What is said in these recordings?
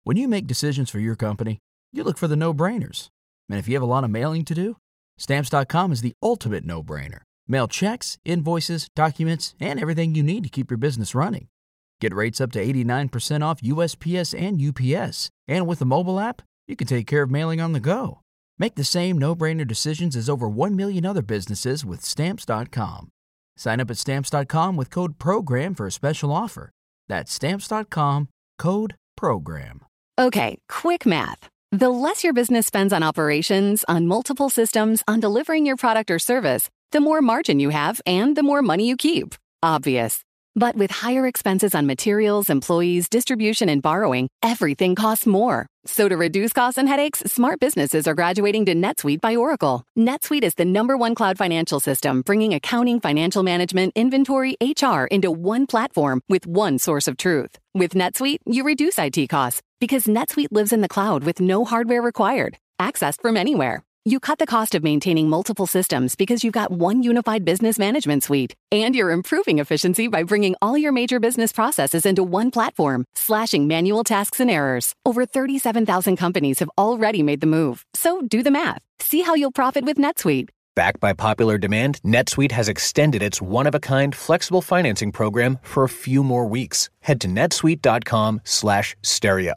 When you make decisions for your company, you look for the no-brainers. And if you have a lot of mailing to do, Stamps.com is the ultimate no-brainer. Mail checks, invoices, documents, and everything you need to keep your business running. Get rates up to 89% off USPS and UPS. And with the mobile app, you can take care of mailing on the go. Make the same no-brainer decisions as over 1 million other businesses with Stamps.com. Sign up at Stamps.com with code PROGRAM for a special offer. That's Stamps.com, code PROGRAM. Okay, quick math. The less your business spends on operations, on multiple systems, on delivering your product or service, the more margin you have and the more money you keep. Obvious. But with higher expenses on materials, employees, distribution, and borrowing, everything costs more. So to reduce costs and headaches, smart businesses are graduating to NetSuite by Oracle. NetSuite is the #1 cloud financial system, bringing accounting, financial management, inventory, HR into one platform with one source of truth. With NetSuite, you reduce IT costs because NetSuite lives in the cloud with no hardware required, accessed from anywhere. You cut the cost of maintaining multiple systems because you've got one unified business management suite. And you're improving efficiency by bringing all your major business processes into one platform, slashing manual tasks and errors. Over 37,000 companies have already made the move. So do the math. See how you'll profit with NetSuite. Backed by popular demand, NetSuite has extended its one-of-a-kind flexible financing program for a few more weeks. Head to netsuite.com/stereo.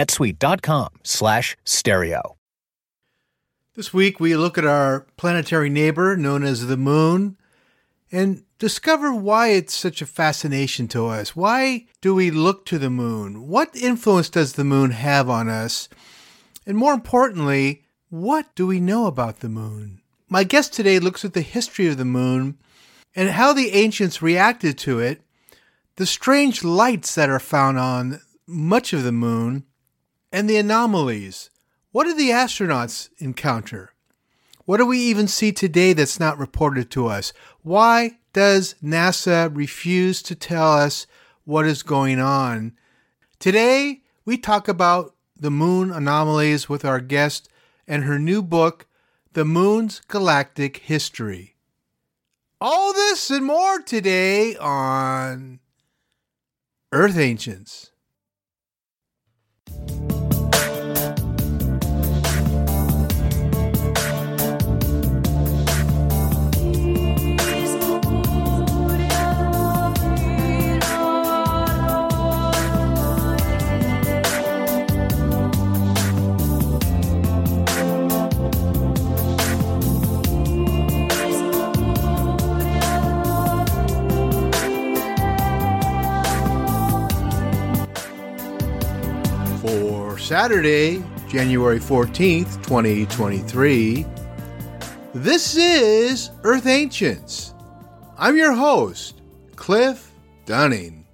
netsuite.com/stereo. This week, we look at our planetary neighbor known as the moon and discover why it's such a fascination to us. Why do we look to the moon? What influence does the moon have on us? And more importantly, what do we know about the moon? My guest today looks at the history of the moon and how the ancients reacted to it, the strange lights that are found on much of the moon, and the anomalies. What do the astronauts encounter? What do we even see today that's not reported to us? Why does NASA refuse to tell us what is going on? Today, we talk about the moon anomalies with our guest and her new book, The Moon's Galactic History. All this and more today on Earth Ancients. Saturday, January 14th, 2023. This is Earth Ancients. I'm your host, Cliff Dunning.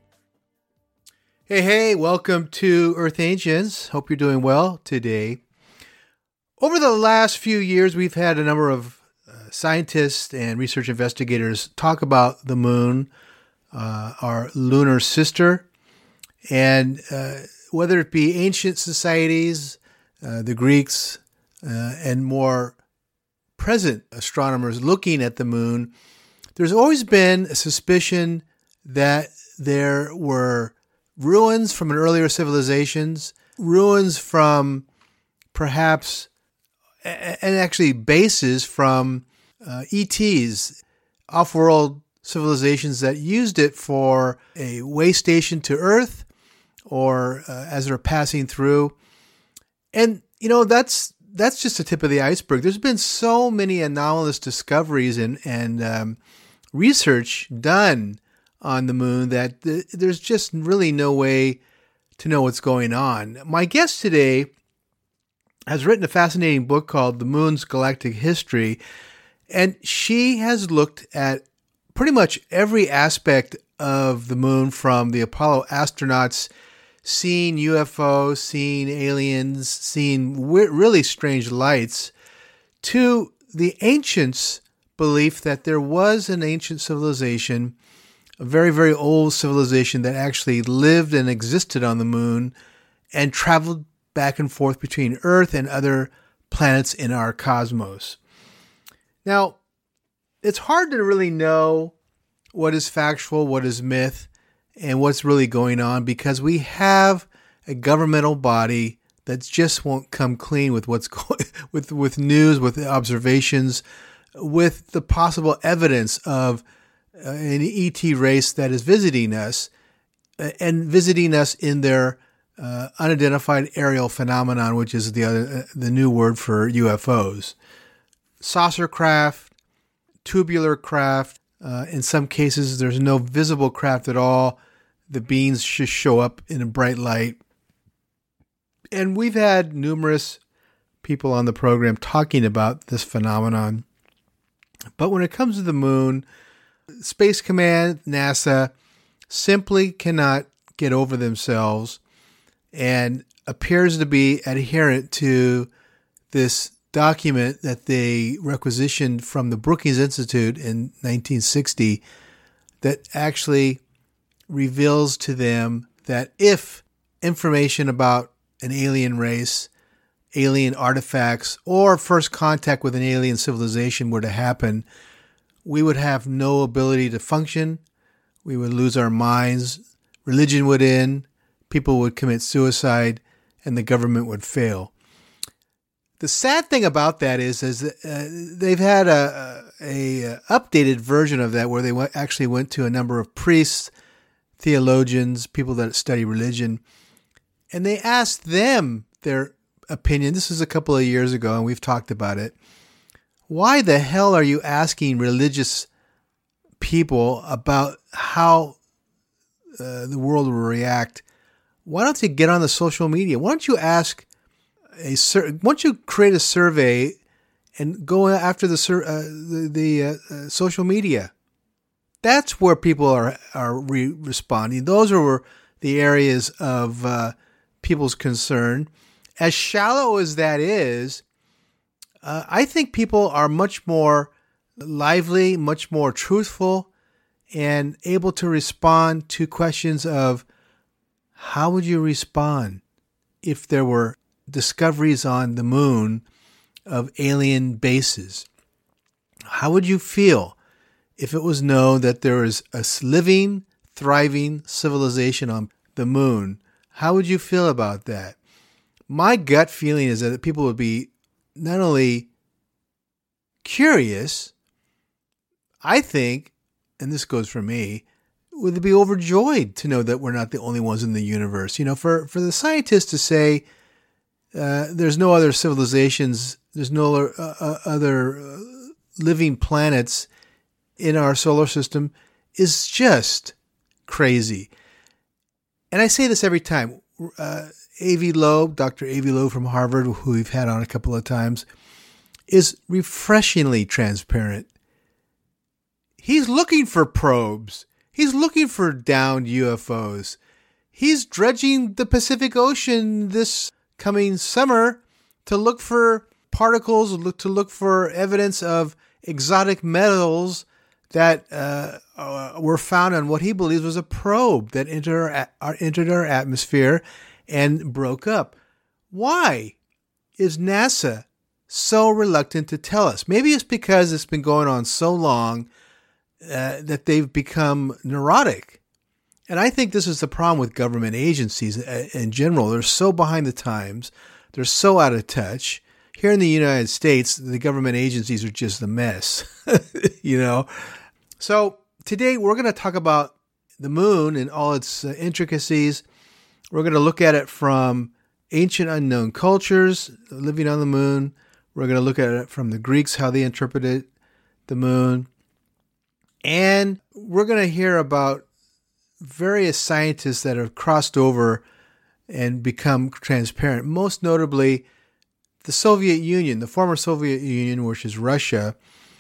Hey, welcome to Earth Ancients. Hope you're doing well today. Over the last few years, we've had a number of scientists and research investigators talk about the moon, our lunar sister, and whether it be ancient societies, the Greeks, and more present astronomers looking at the moon, there's always been a suspicion that there were ruins from an earlier civilizations, ruins from perhaps, and actually bases from ETs, off-world civilizations that used it for a way station to Earth, or as they're passing through. And, that's just the tip of the iceberg. There's been so many anomalous discoveries and research done on the moon that there's just really no way to know what's going on. My guest today has written a fascinating book called The Moon's Galactic History, and she has looked at pretty much every aspect of the moon, from the Apollo astronauts seeing UFOs, seeing aliens, seeing really strange lights, to the ancients' belief that there was an ancient civilization, a very, very old civilization that actually lived and existed on the moon and traveled back and forth between Earth and other planets in our cosmos. Now, it's hard to really know what is factual, what is myth, and what's really going on, because we have a governmental body that just won't come clean with what's going with news, with observations, with the possible evidence of an ET race that is visiting us and visiting us in their unidentified aerial phenomenon, which is the new word for UFOs. Saucer craft, tubular craft. In some cases, there's no visible craft at all. The beings just show up in a bright light. And we've had numerous people on the program talking about this phenomenon. But when it comes to the moon, Space Command, NASA, simply cannot get over themselves and appears to be adherent to this document that they requisitioned from the Brookings Institute in 1960 that actually reveals to them that if information about an alien race, alien artifacts, or first contact with an alien civilization were to happen, we would have no ability to function. We would lose our minds. Religion would end. People would commit suicide, and the government would fail. The sad thing about that is they've had a updated version of that where they actually went to a number of priests, theologians, people that study religion, and they asked them their opinion. This is a couple of years ago, and we've talked about it. Why the hell are you asking religious people about how the world will react? Why don't you get on the social media? Why don't you why don't you create a survey and go after the social media? That's where people are responding. Those are the areas of people's concern. As shallow as that is, I think people are much more lively, much more truthful, and able to respond to questions of how would you respond if there were discoveries on the moon of alien bases? How would you feel if it was known that there is a living, thriving civilization on the moon? How would you feel about that? My gut feeling is that people would be not only curious, I think, and this goes for me, would be overjoyed to know that we're not the only ones in the universe. You know, for the scientists to say there's no other civilizations, there's no other living planets in our solar system is just crazy. And I say this every time. Avi Loeb, Dr. Avi Loeb from Harvard, who we've had on a couple of times, is refreshingly transparent. He's looking for probes. He's looking for downed UFOs. He's dredging the Pacific Ocean this coming summer to look for particles, to look for evidence of exotic metals that were found on what he believes was a probe that entered our atmosphere and broke up. Why is NASA so reluctant to tell us? Maybe it's because it's been going on so long that they've become neurotic. And I think this is the problem with government agencies in general. They're so behind the times. They're so out of touch. Here in the United States, the government agencies are just a mess, you know. So today we're going to talk about the moon and all its intricacies. We're going to look at it from ancient unknown cultures living on the moon. We're going to look at it from the Greeks, how they interpreted the moon. And we're going to hear about various scientists that have crossed over and become transparent. Most notably, the Soviet Union, the former Soviet Union, which is Russia.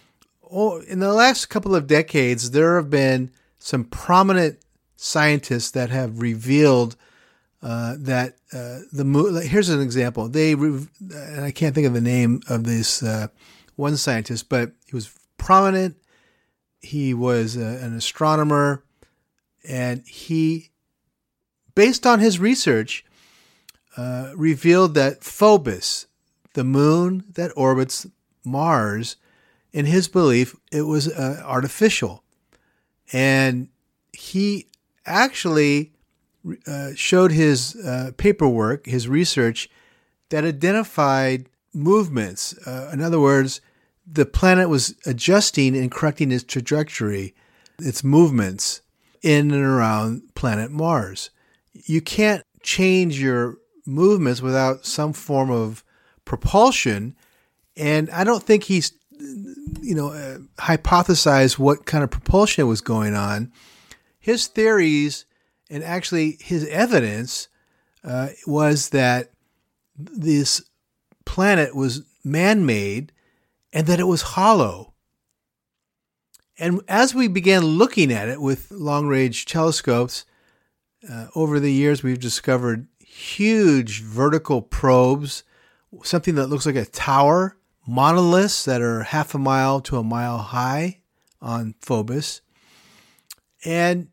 In the last couple of decades, there have been some prominent scientists that have revealed that the moon. Here's an example. And I can't think of the name of this one scientist, but he was prominent. He was an astronomer, and he, based on his research, revealed that Phobos, the moon that orbits Mars, in his belief, it was artificial. And he actually showed his paperwork, his research, that identified movements. In other words, the planet was adjusting and correcting its trajectory, its movements in and around planet Mars. You can't change your movements without some form of propulsion, and I don't think he's hypothesized what kind of propulsion was going on. His theories and actually his evidence was that this planet was man-made and that it was hollow. And as we began looking at it with long-range telescopes, over the years we've discovered huge vertical probes, something that looks like a tower, monoliths that are half a mile to a mile high on Phobos. And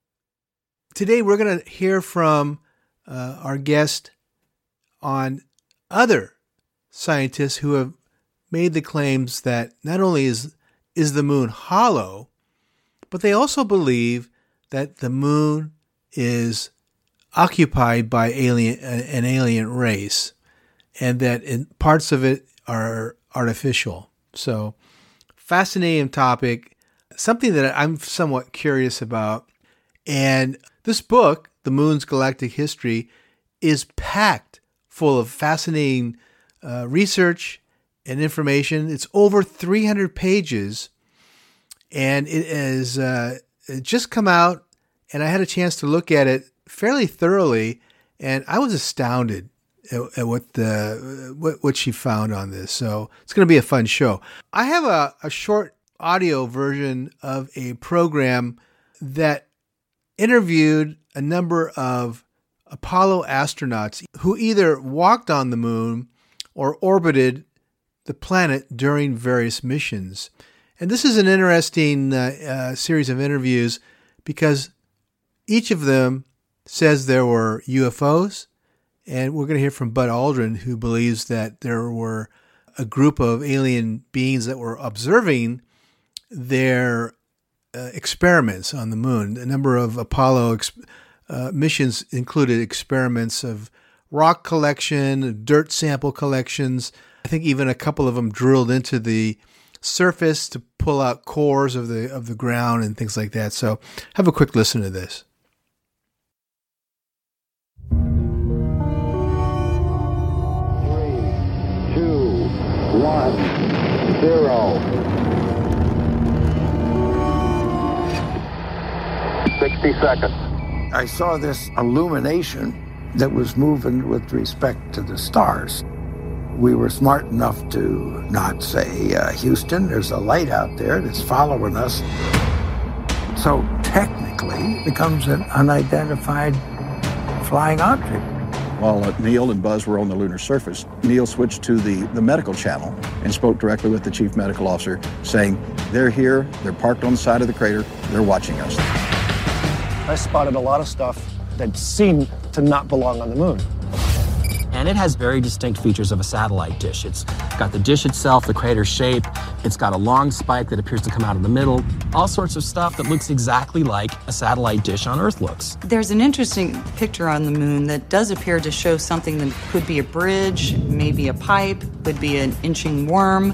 today we're going to hear from our guest on other scientists who have made the claims that not only is the moon hollow, but they also believe that the moon is occupied by an alien race, and that parts of it are artificial. So, fascinating topic, something that I'm somewhat curious about. And this book, The Moon's Galactic History, is packed full of fascinating research and information. It's over 300 pages, and it is just come out, and I had a chance to look at it fairly thoroughly, and I was astounded at what she found on this. So it's going to be a fun show. I have a short audio version of a program that interviewed a number of Apollo astronauts who either walked on the moon or orbited the planet during various missions. And this is an interesting series of interviews because each of them says there were UFOs, and we're going to hear from Bud Aldrin, who believes that there were a group of alien beings that were observing their experiments on the moon. A number of Apollo missions included experiments of rock collection, dirt sample collections. I think even a couple of them drilled into the surface to pull out cores of the ground and things like that. So have a quick listen to this. 3, 2, 1, 0. 60 seconds. I saw this illumination that was moving with respect to the stars. We were smart enough to not say, Houston, there's a light out there that's following us. So technically it becomes an unidentified flying object. While Neil and Buzz were on the lunar surface, Neil switched to the medical channel and spoke directly with the chief medical officer, saying, they're here, they're parked on the side of the crater, they're watching us. I spotted a lot of stuff that seemed to not belong on the moon. And it has very distinct features of a satellite dish. It's got the dish itself, the crater shape. It's got a long spike that appears to come out of the middle. All sorts of stuff that looks exactly like a satellite dish on Earth looks. There's an interesting picture on the moon that does appear to show something that could be a bridge, maybe a pipe, could be an inching worm.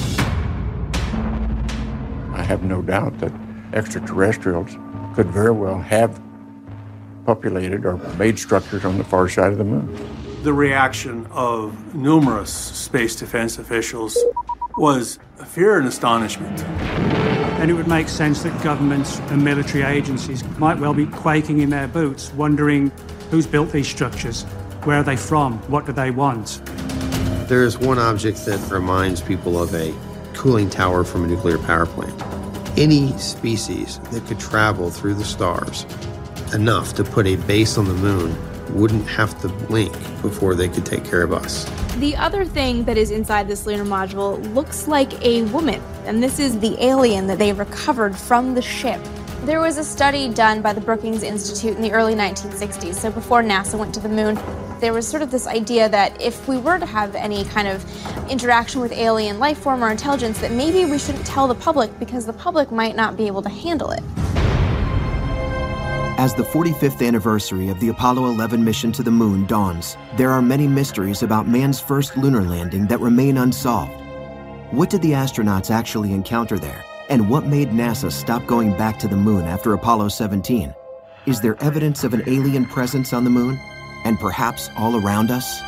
I have no doubt that extraterrestrials could very well have populated or made structures on the far side of the moon. The reaction of numerous space defense officials was fear and astonishment. And it would make sense that governments and military agencies might well be quaking in their boots, wondering who's built these structures, where are they from, what do they want? There is one object that reminds people of a cooling tower from a nuclear power plant. Any species that could travel through the stars enough to put a base on the moon wouldn't have to blink before they could take care of us. The other thing that is inside this lunar module looks like a woman, and this is the alien that they recovered from the ship. There was a study done by the Brookings Institute in the early 1960s, so before NASA went to the moon. There was sort of this idea that if we were to have any kind of interaction with alien life form or intelligence, that maybe we shouldn't tell the public because the public might not be able to handle it. As the 45th anniversary of the Apollo 11 mission to the moon dawns, there are many mysteries about man's first lunar landing that remain unsolved. What did the astronauts actually encounter there? And what made NASA stop going back to the moon after Apollo 17? Is there evidence of an alien presence on the moon? And perhaps all around us?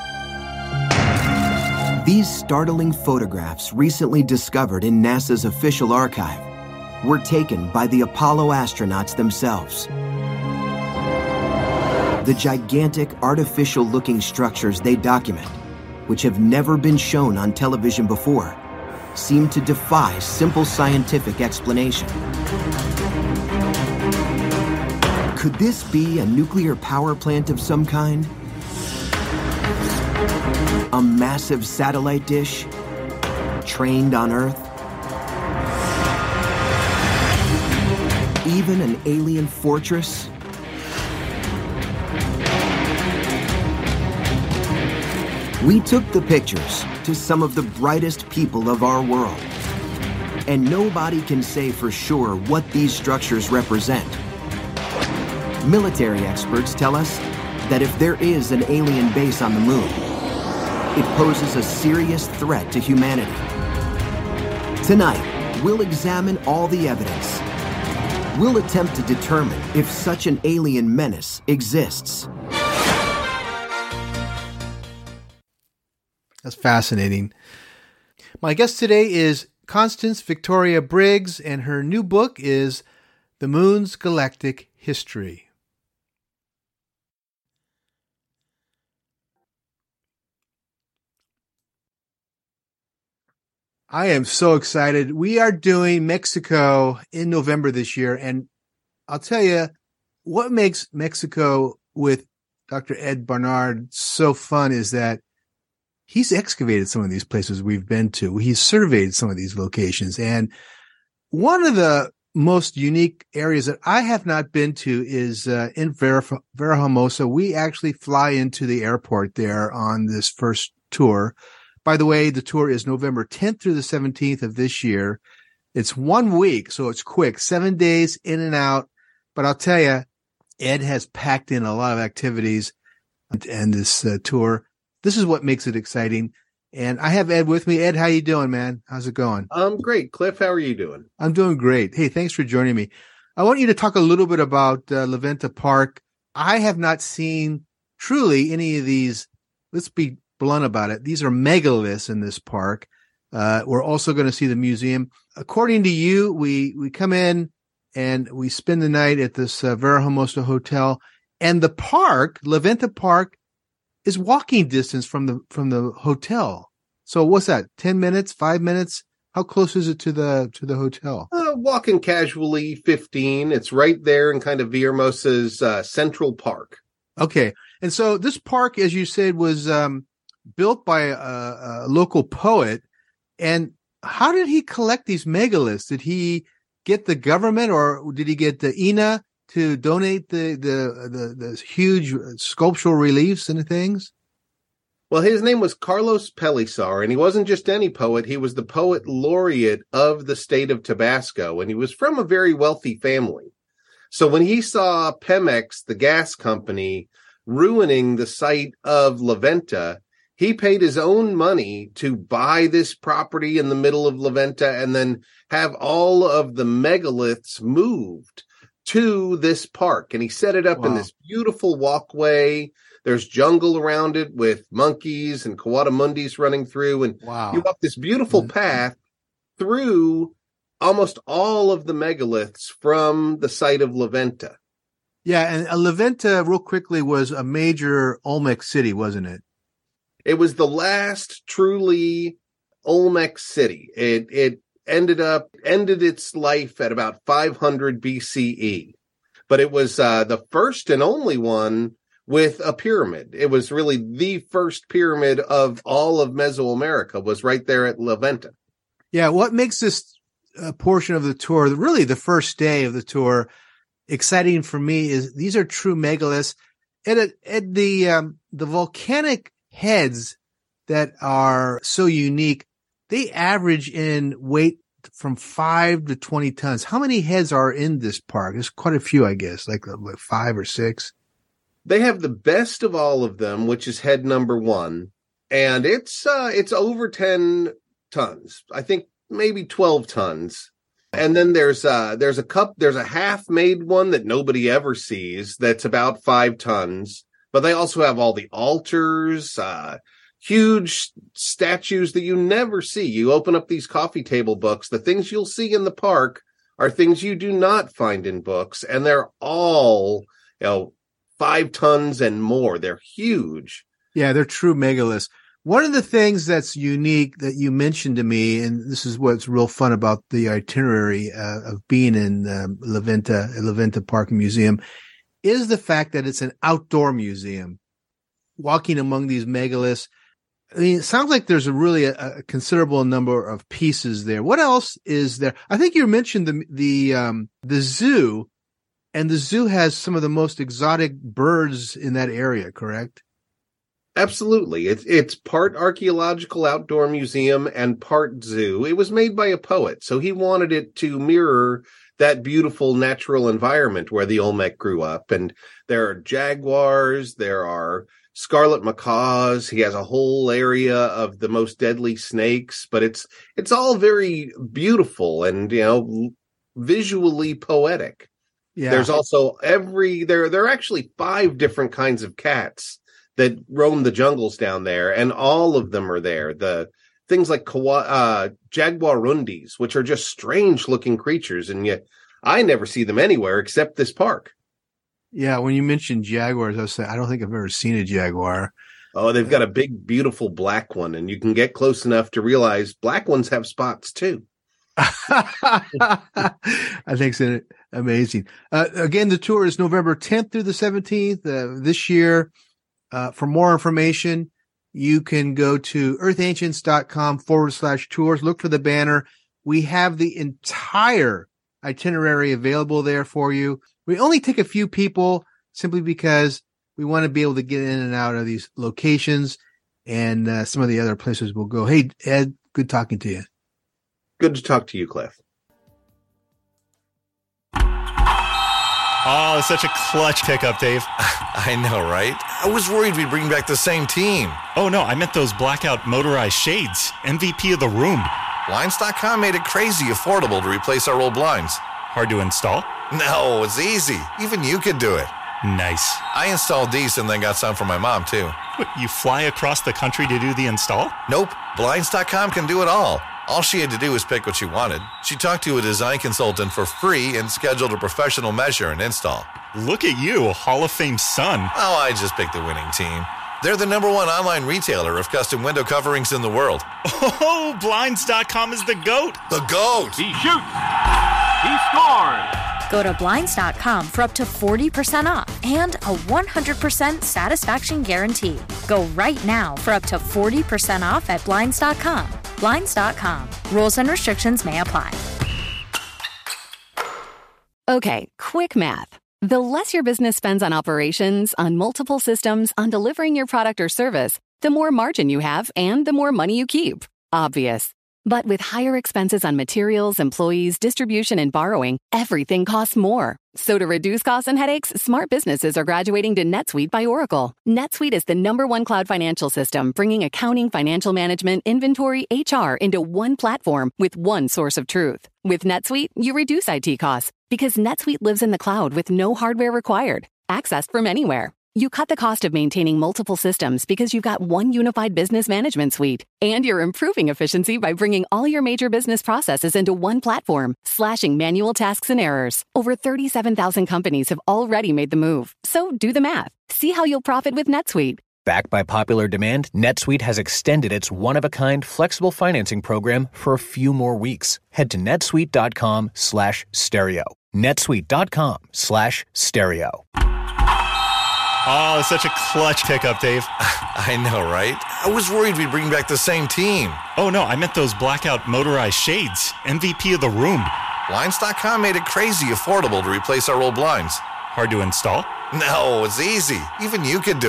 These startling photographs, recently discovered in NASA's official archive, were taken by the Apollo astronauts themselves. The gigantic artificial-looking structures they document, which have never been shown on television before, seem to defy simple scientific explanation. Could this be a nuclear power plant of some kind? A massive satellite dish trained on Earth? Even an alien fortress? We took the pictures to some of the brightest people of our world. And nobody can say for sure what these structures represent. Military experts tell us that if there is an alien base on the moon, it poses a serious threat to humanity. Tonight, we'll examine all the evidence. We'll attempt to determine if such an alien menace exists. That's fascinating. My guest today is Constance Victoria Briggs, and her new book is The Moon's Galactic History. I am so excited. We are doing Mexico in November this year, and I'll tell you what makes Mexico with Dr. Ed Barnard so fun is that he's excavated some of these places we've been to. He's surveyed some of these locations. And one of the most unique areas that I have not been to is in Villahermosa. We actually fly into the airport there on this first tour. By the way, the tour is November 10th through the 17th of this year. It's 1 week, so it's quick, 7 days in and out. But I'll tell you, Ed has packed in a lot of activities and this tour. This is what makes it exciting. And I have Ed with me. Ed, how you doing, man? How's it going? Great. Cliff, how are you doing? I'm doing great. Hey, thanks for joining me. I want you to talk a little bit about La Venta Park. I have not seen truly any of these. Let's be blunt about it. These are megaliths in this park. We're also going to see the museum. According to you, we come in and we spend the night at this Villahermosa hotel, and the park, La Venta Park, is walking distance from the hotel. So what's that? 10 minutes, 5 minutes? How close is it to the hotel? Walking casually, 15. It's right there in kind of Villahermosa's Central Park. Okay. And so this park, as you said, was built by a local poet. And how did he collect these megaliths? Did he get the government, or did he get the INA to donate the huge sculptural reliefs and things? Well, his name was Carlos Pellicer, and he wasn't just any poet. He was the poet laureate of the state of Tabasco, and he was from a very wealthy family. So when he saw Pemex, the gas company, ruining the site of La Venta, he paid his own money to buy this property in the middle of La Venta and then have all of the megaliths moved to this park. And he set it up in this beautiful walkway. There's jungle around it with monkeys and coatimundis running through. And you walk this beautiful path through almost all of the megaliths from the site of La Venta. Yeah, and La Venta, real quickly, was a major Olmec city, wasn't it? It was the last truly Olmec city. It ended its life at about 500 BCE. But it was the first and only one with a pyramid. It was really the first pyramid of all of Mesoamerica, was right there at La Venta. Yeah, what makes this portion of the tour, really the first day of the tour, exciting for me is these are true megaliths. At the volcanic heads that are so unique, they average in weight from 5 to 20 tons. How many heads are in this park? There's quite a few, I guess, like 5 or 6. They have the best of all of them, which is head number 1. And it's over 10 tons. I think maybe 12 tons. And then there's a half-made one that nobody ever sees that's about 5 tons. But they also have all the altars, huge statues that you never see. You open up these coffee table books, the things you'll see in the park are things you do not find in books, and they're all, 5 tons and more. They're huge. Yeah, they're true megaliths. One of the things that's unique that you mentioned to me, and this is what's real fun about the itinerary of being in La Venta Park Museum, is the fact that it's an outdoor museum. Walking among these megaliths, I mean, it sounds like there's a considerable number of pieces there. What else is there? I think you mentioned the zoo, and the zoo has some of the most exotic birds in that area, correct? Absolutely. It's part archaeological outdoor museum and part zoo. It was made by a poet, so he wanted it to mirror that beautiful natural environment where the Olmec grew up. And there are jaguars, there are scarlet macaws. He has a whole area of the most deadly snakes, but it's all very beautiful and, visually poetic. Yeah. There's also there are actually 5 different kinds of cats that roam the jungles down there, and all of them are there. The things like jaguarundis, which are just strange looking creatures, and yet I never see them anywhere except this park. Yeah, when you mentioned jaguars, I was saying I don't think I've ever seen a jaguar. Oh, they've got a big, beautiful black one, and you can get close enough to realize black ones have spots too. I think it's amazing. Again, the tour is November 10th through the 17th this year. For more information, you can go to earthancients.com/tours. Look for the banner. We have the entire itinerary available there for you. We only take a few people simply because we want to be able to get in and out of these locations, and some of the other places we'll go. Hey, Ed, good talking to you. Good to talk to you, Cliff. Oh, it's such a clutch pickup, Dave. I know, right? I was worried we'd bring back the same team. Oh, no, I meant those blackout motorized shades. MVP of the room. Blinds.com made it crazy affordable to replace our old blinds. Hard to install? No, it's easy. Even you could do it. Nice. I installed these and then got some for my mom, too. What, you fly across the country to do the install? Nope. Blinds.com can do it all. All she had to do was pick what she wanted. She talked to a design consultant for free and scheduled a professional measure and install. Look at you, Hall of Fame son. Oh, I just picked the winning team. They're the #1 online retailer of custom window coverings in the world. Oh, Blinds.com is the GOAT. The GOAT! He shoots! He scores! Go to Blinds.com for up to 40% off and a 100% satisfaction guarantee. Go right now for up to 40% off at Blinds.com. Blinds.com. Rules and restrictions may apply. Okay, quick math. The less your business spends on operations, on multiple systems, on delivering your product or service, the more margin you have and the more money you keep. Obvious. But with higher expenses on materials, employees, distribution, and borrowing, everything costs more. So to reduce costs and headaches, smart businesses are graduating to NetSuite by Oracle. NetSuite is the #1 cloud financial system, bringing accounting, financial management, inventory, HR into one platform with one source of truth. With NetSuite, you reduce IT costs because NetSuite lives in the cloud with no hardware required, accessed from anywhere. You cut the cost of maintaining multiple systems because you've got one unified business management suite. And you're improving efficiency by bringing all your major business processes into one platform, slashing manual tasks and errors. Over 37,000 companies have already made the move. So do the math. See how you'll profit with NetSuite. Backed by popular demand, NetSuite has extended its one-of-a-kind flexible financing program for a few more weeks. Head to netsuite.com/stereo. netsuite.com/stereo. Oh, it's such a clutch pickup, Dave. I know, right? I was worried we'd bring back the same team. Oh, no, I meant those blackout motorized shades. MVP of the room. Blinds.com made it crazy affordable to replace our old blinds. Hard to install? No, it's easy. Even you could do it.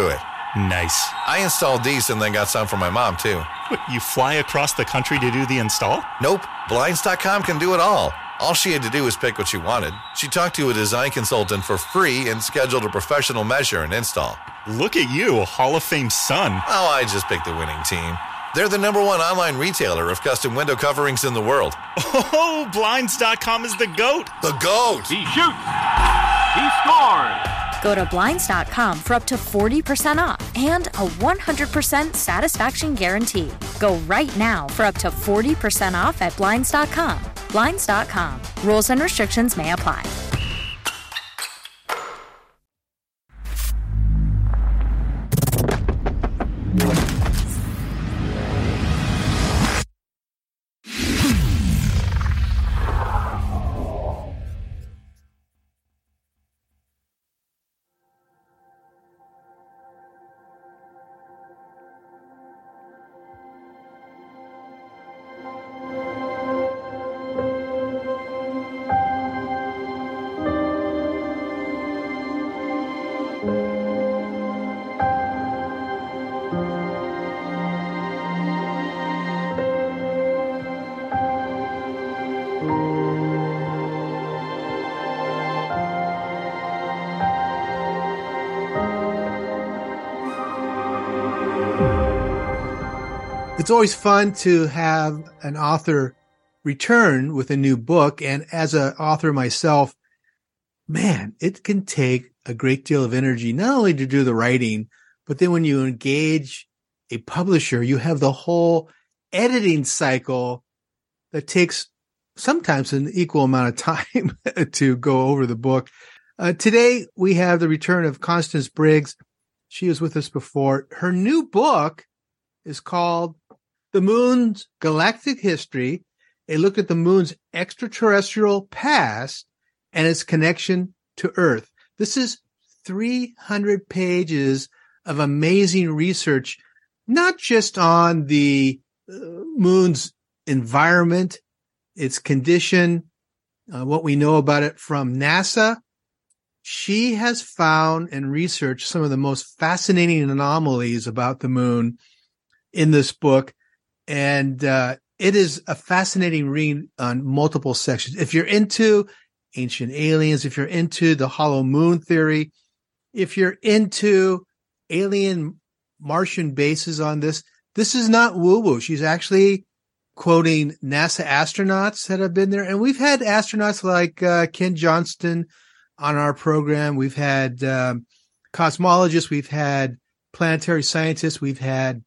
Nice. I installed these and then got some for my mom, too. You fly across the country to do the install? Nope. Blinds.com can do it all. All she had to do was pick what she wanted. She talked to a design consultant for free and scheduled a professional measure and install. Look at you, Hall of Fame son. Oh, I just picked the winning team. They're the #1 online retailer of custom window coverings in the world. Oh, Blinds.com is the GOAT. The GOAT. He shoots. He scores. Go to Blinds.com for up to 40% off and a 100% satisfaction guarantee. Go right now for up to 40% off at Blinds.com. Blinds.com. Rules and restrictions may apply. It's always fun to have an author return with a new book. And as an author myself, man, it can take a great deal of energy, not only to do the writing, but then when you engage a publisher, you have the whole editing cycle that takes sometimes an equal amount of time to go over the book. Today, we have the return of Constance Briggs. She was with us before. Her new book is called The Moon's Galactic History, a look at the moon's extraterrestrial past and its connection to Earth. This is 300 pages of amazing research, not just on the moon's environment, its condition, what we know about it from NASA. She has found and researched some of the most fascinating anomalies about the moon in this book. And it is a fascinating read on multiple sections. If you're into ancient aliens, if you're into the hollow moon theory, if you're into alien Martian bases on this is not woo-woo. She's actually quoting NASA astronauts that have been there. And we've had astronauts like Ken Johnston on our program. We've had cosmologists. We've had planetary scientists. We've had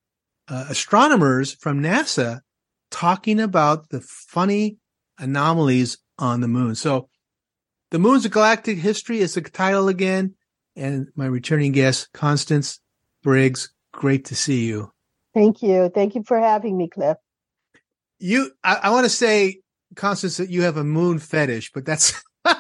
astronomers from NASA talking about the funny anomalies on the moon. So The Moon's Galactic History is the title again. And my returning guest, Constance Briggs, great to see you. Thank you. Thank you for having me, Cliff. I want to say, Constance, that you have a moon fetish, but that's,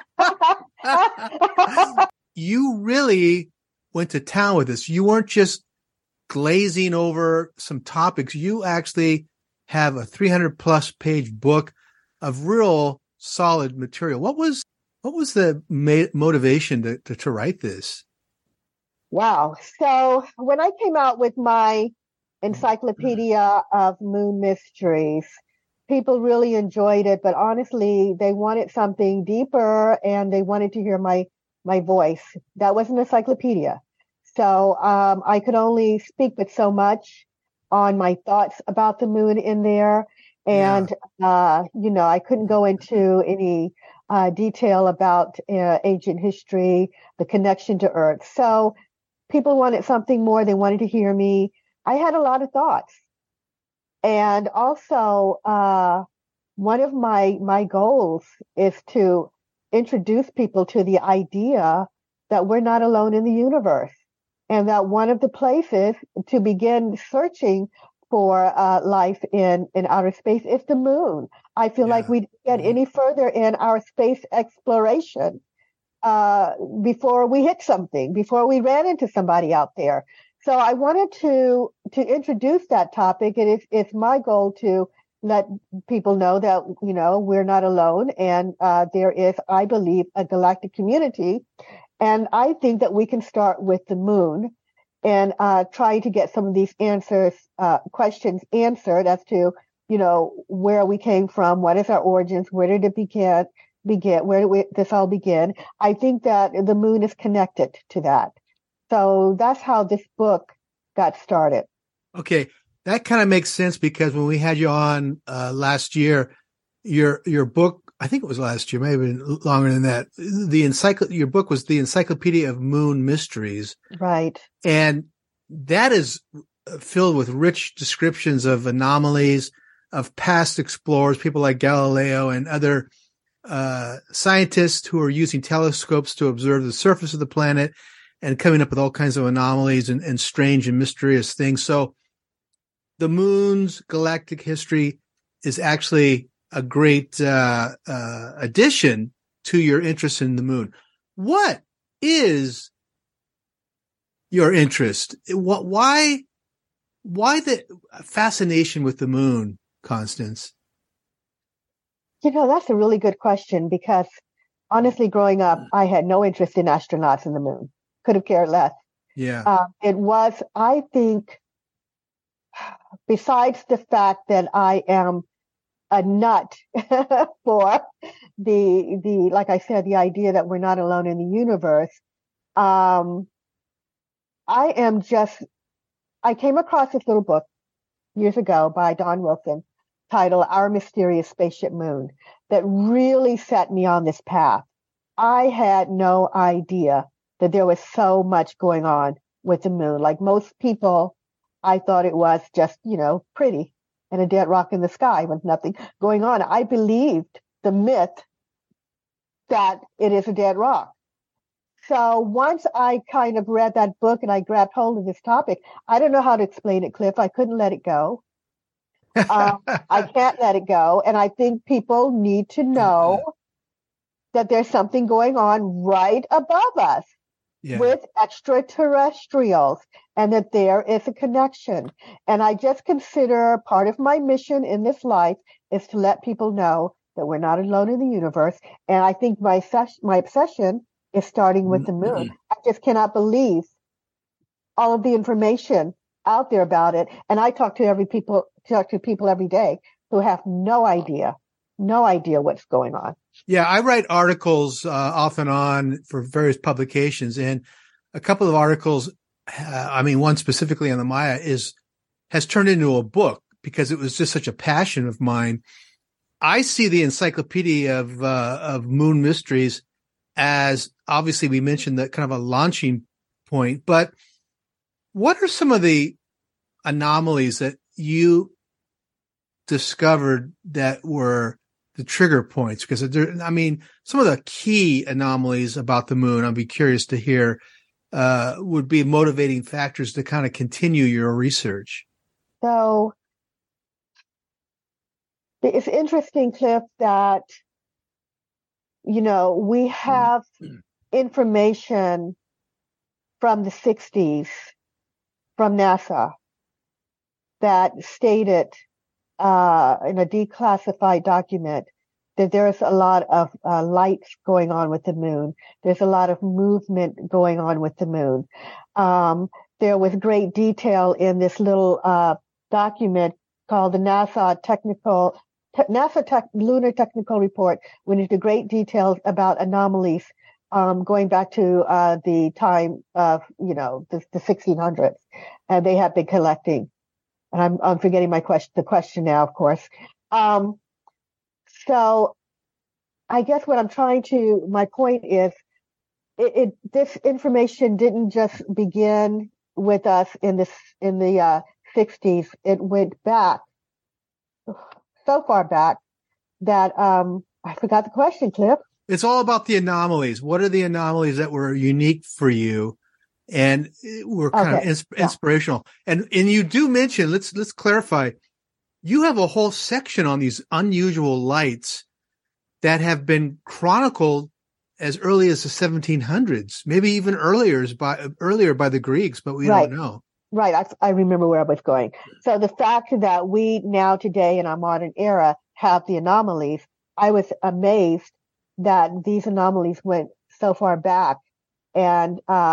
you really went to town with this. You weren't just glazing over some topics. You actually have a 300+ page book of real solid material. What was the motivation to write this? Wow. So when I came out with my encyclopedia of moon mysteries, people really enjoyed it, but honestly, they wanted something deeper and they wanted to hear my voice. That was an encyclopedia. So I could only speak but so much on my thoughts about the moon in there. And, I couldn't go into any detail about ancient history, the connection to Earth. So people wanted something more. They wanted to hear me. I had a lot of thoughts. And also, one of my goals is to introduce people to the idea that we're not alone in the universe, and that one of the places to begin searching for life in outer space is the moon. I feel like we didn't get any further in our space exploration before we hit something, before we ran into somebody out there. So I wanted to introduce that topic, and it's my goal to let people know that, we're not alone, and there is, I believe, a galactic community. And I think that we can start with the moon and trying to get some of these questions answered as to, where we came from, what is our origins, where did it begin, where did this all begin. I think that the moon is connected to that. So that's how this book got started. Okay. That kind of makes sense because when we had you on last year, your book, I think it was last year, maybe longer than that. Your book was the Encyclopedia of Moon Mysteries. Right. And that is filled with rich descriptions of anomalies of past explorers, people like Galileo and other scientists who are using telescopes to observe the surface of the planet and coming up with all kinds of anomalies and strange and mysterious things. So the moon's galactic history is actually a great addition to your interest in the moon. What is your interest? Why the fascination with the moon, Constance? That's a really good question because honestly, growing up, I had no interest in astronauts and the moon. Could have cared less. Yeah. It was, I think, besides the fact that I am a nut for the like I said, the idea that we're not alone in the universe. I came across this little book years ago by Don Wilson titled Our Mysterious Spaceship Moon that really set me on this path. I had no idea that there was so much going on with the moon. Like most people, I thought it was just, pretty and a dead rock in the sky with nothing going on. I believed the myth that it is a dead rock. So once I kind of read that book and I grabbed hold of this topic, I don't know how to explain it, Cliff. I couldn't let it go. I can't let it go. And I think people need to know that there's something going on right above us with extraterrestrials and that there is a connection. And I just consider part of my mission in this life is to let people know that we're not alone in the universe. And I think my obsession is starting with the moon. I just cannot believe all of the information out there about it. And I talk to people every day who have no idea what's going on. Yeah, I write articles off and on for various publications, and a couple of articles, one specifically on the Maya has turned into a book because it was just such a passion of mine. I see the Encyclopedia of Moon Mysteries as, obviously we mentioned that kind of a launching point, but what are some of the anomalies that you discovered that were the trigger points? Because some of the key anomalies about the moon, I'd be curious to hear, would be motivating factors to kind of continue your research. So it's interesting, Cliff, that, we have information from the 60s from NASA that stated in a declassified document that there's a lot of lights going on with the moon. There's a lot of movement going on with the moon. There was great detail in this little document called the NASA Lunar Technical Report, which is the great details about anomalies going back to the time of, the 1600s. And they have been collecting. And I'm forgetting the question now, of course. So I guess what I'm my point is, this information didn't just begin with us in the 60s. It went back so far back that I forgot the question, Cliff. It's all about the anomalies. What are the anomalies that were unique for you and were kind of inspirational? And you do mention, let's clarify, you have a whole section on these unusual lights that have been chronicled as early as the 1700s, maybe even earlier by the Greeks, but we don't know. Right. I remember where I was going. So the fact that we now today in our modern era have the anomalies, I was amazed that these anomalies went so far back. And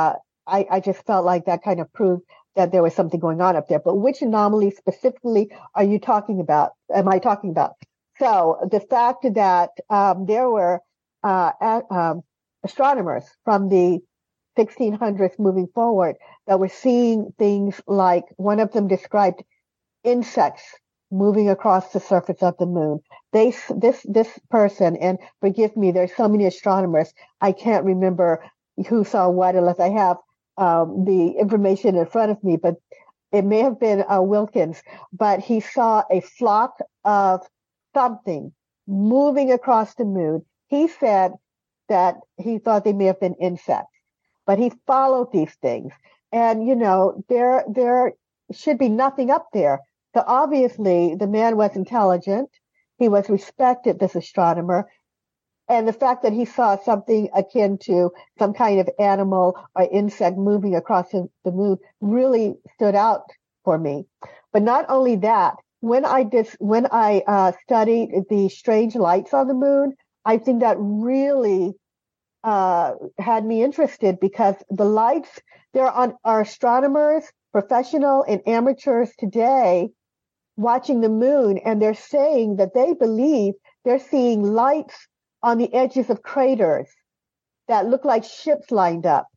I just felt like that kind of proved that there was something going on up there. But which anomaly specifically are you talking about? Am I talking about? So the fact that there were astronomers from the 1600s moving forward that were seeing things like, one of them described insects moving across the surface of the moon. This person, and forgive me, there's so many astronomers, I can't remember who saw what unless I have the information in front of me, but it may have been Wilkins, but he saw a flock of something moving across the moon. He said that he thought they may have been insects, but he followed these things. And, there should be nothing up there. So obviously the man was intelligent. He was respected, this astronomer. And the fact that he saw something akin to some kind of animal or insect moving across the moon really stood out for me. But not only that, when I studied the strange lights on the moon, I think that really had me interested, because the lights, there are astronomers, professional and amateurs today watching the moon, and they're saying that they believe they're seeing lights on the edges of craters that look like ships lined up.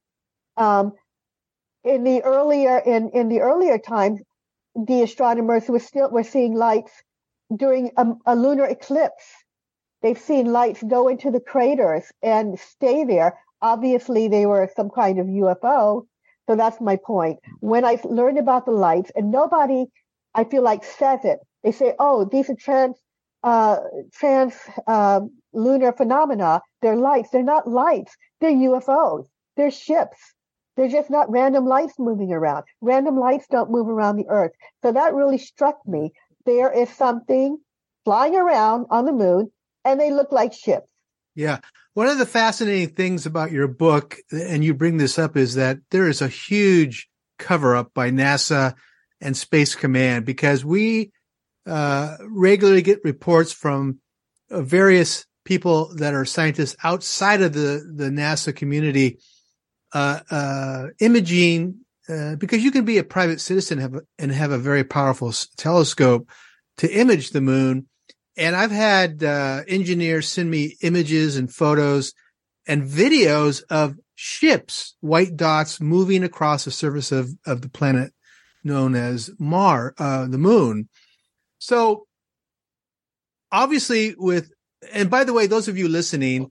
In the earlier times, the astronomers were seeing lights during a lunar eclipse. They've seen lights go into the craters and stay there. Obviously, they were some kind of UFO. So that's my point. When I learned about the lights, and nobody, I feel like, says it. They say, "Oh, these are trans lunar phenomena. They're lights." They're not lights. They're UFOs. They're ships. They're just not random lights moving around. Random lights don't move around the Earth. So that really struck me. There is something flying around on the moon, and they look like ships. Yeah. One of the fascinating things about your book, and you bring this up, is that there is a huge cover-up by NASA and Space Command, because we regularly get reports from various people that are scientists outside of the NASA community, imaging, because you can be a private citizen and have a very powerful telescope to image the moon. And I've had engineers send me images and photos and videos of ships, white dots moving across the surface of the planet known as the moon. So obviously and by the way, those of you listening,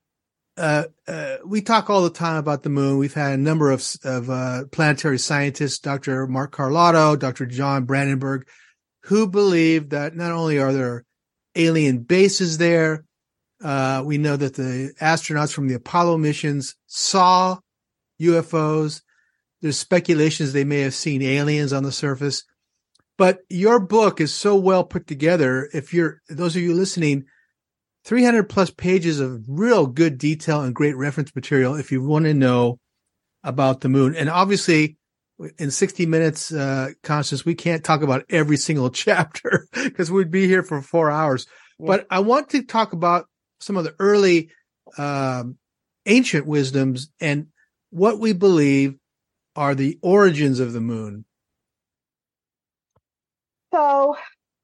we talk all the time about the moon. We've had a number of planetary scientists, Dr. Mark Carlotto, Dr. John Brandenburg, who believe that not only are there alien bases there, we know that the astronauts from the Apollo missions saw UFOs. There's speculations they may have seen aliens on the surface. But your book is so well put together. Those of you listening, 300 plus pages of real good detail and great reference material if you want to know about the moon. And obviously, in 60 minutes, Constance, we can't talk about every single chapter because we'd be here for 4 hours. Yeah. But I want to talk about some of the early ancient wisdoms and what we believe are the origins of the moon. So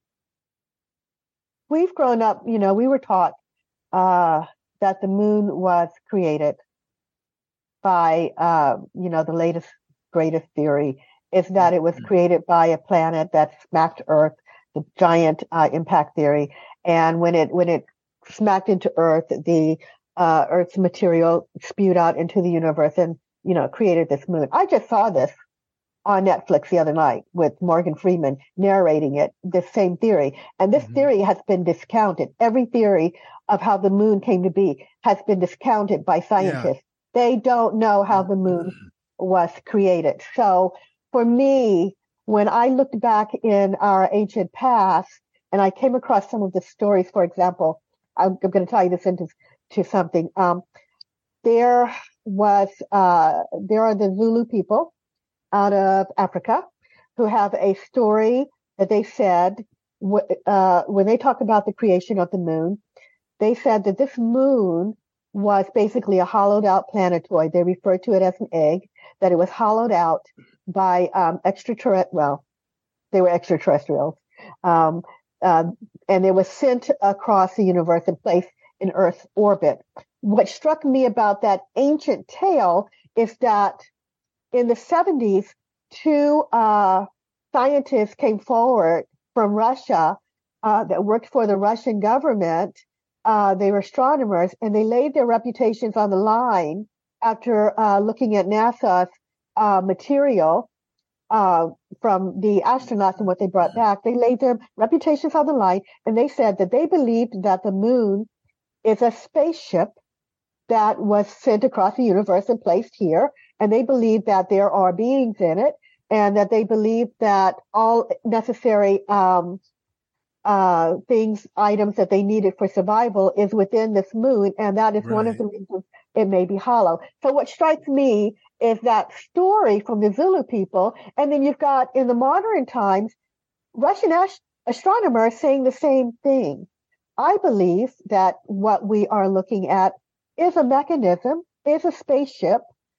we've grown up, we were taught that the moon was created by, the latest, greatest theory is that it was created by a planet that smacked Earth, the giant impact theory. And when it smacked into Earth, the Earth's material spewed out into the universe and, created this moon. I just saw this on Netflix the other night with Morgan Freeman narrating it, this same theory. And this theory has been discounted. Every theory of how the moon came to be has been discounted by scientists. Yeah. They don't know how the moon was created. So for me, when I looked back in our ancient past and I came across some of the stories, for example, I'm going to tie this into something. There are the Zulu people out of Africa who have a story that they said when they talk about the creation of the moon, they said that this moon was basically a hollowed out planetoid. They referred to it as an egg that it was hollowed out by they were extraterrestrials. And it was sent across the universe and placed in Earth's orbit. What struck me about that ancient tale is that in the 70s, two scientists came forward from Russia that worked for the Russian government. They were astronomers, and they laid their reputations on the line after looking at NASA's material from the astronauts and what they brought back. They laid their reputations on the line, and they said that they believed that the moon is a spaceship that was sent across the universe and placed here, and they believe that there are beings in it, and that they believe that all necessary items that they needed for survival is within this moon, and that is one of the reasons it may be hollow. So what strikes me is that story from the Zulu people, and then you've got, in the modern times, Russian astronomers saying the same thing. I believe that what we are looking at is a mechanism, is a spaceship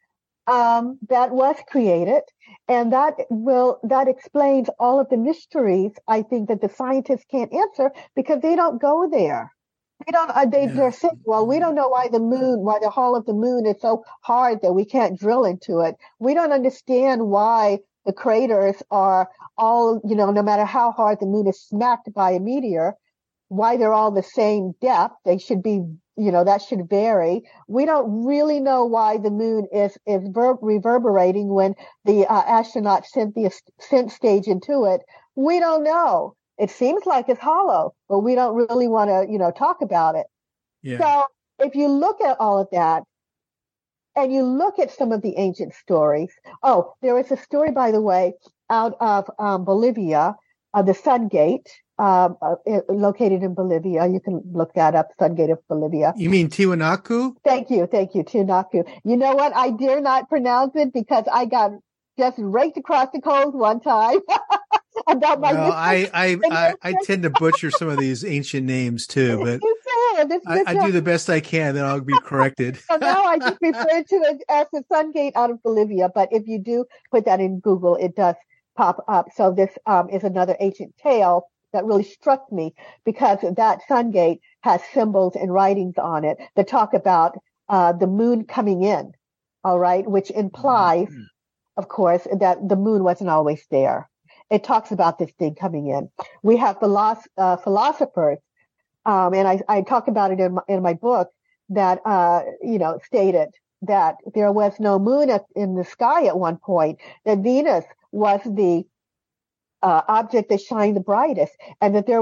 that was created, and that explains all of the mysteries, I think, that the scientists can't answer because they don't go there. They're saying, well, we don't know why the hull of the moon is so hard that we can't drill into it. We don't understand why the craters are all, no matter how hard the moon is smacked by a meteor, why they're all the same depth. They should be, that should vary. We don't really know why the moon is reverberating when the astronauts sent the ascent stage into it. We don't know. It seems like it's hollow, but we don't really want to, talk about it. Yeah. So if you look at all of that and you look at some of the ancient stories, there is a story, by the way, out of Bolivia, the Sun Gate, located in Bolivia. You can look that up, Sun Gate of Bolivia. You mean Tiwanaku? Thank you, Tiwanaku. You know what? I dare not pronounce it because I got just raked across the coals one time. About my I tend to butcher some of these ancient names too, but I do the best I can, then I'll be corrected. So now I just refer to it as the Sun Gate out of Bolivia, but if you do put that in Google, it does pop up. So this is another ancient tale that really struck me because that Sun Gate has symbols and writings on it that talk about the moon coming in, all right, which implies, of course, that the moon wasn't always there. It talks about this thing coming in. We have philosophers, and I talk about it in my book, that stated that there was no moon in the sky at one point, that Venus was the object that shined the brightest, and that there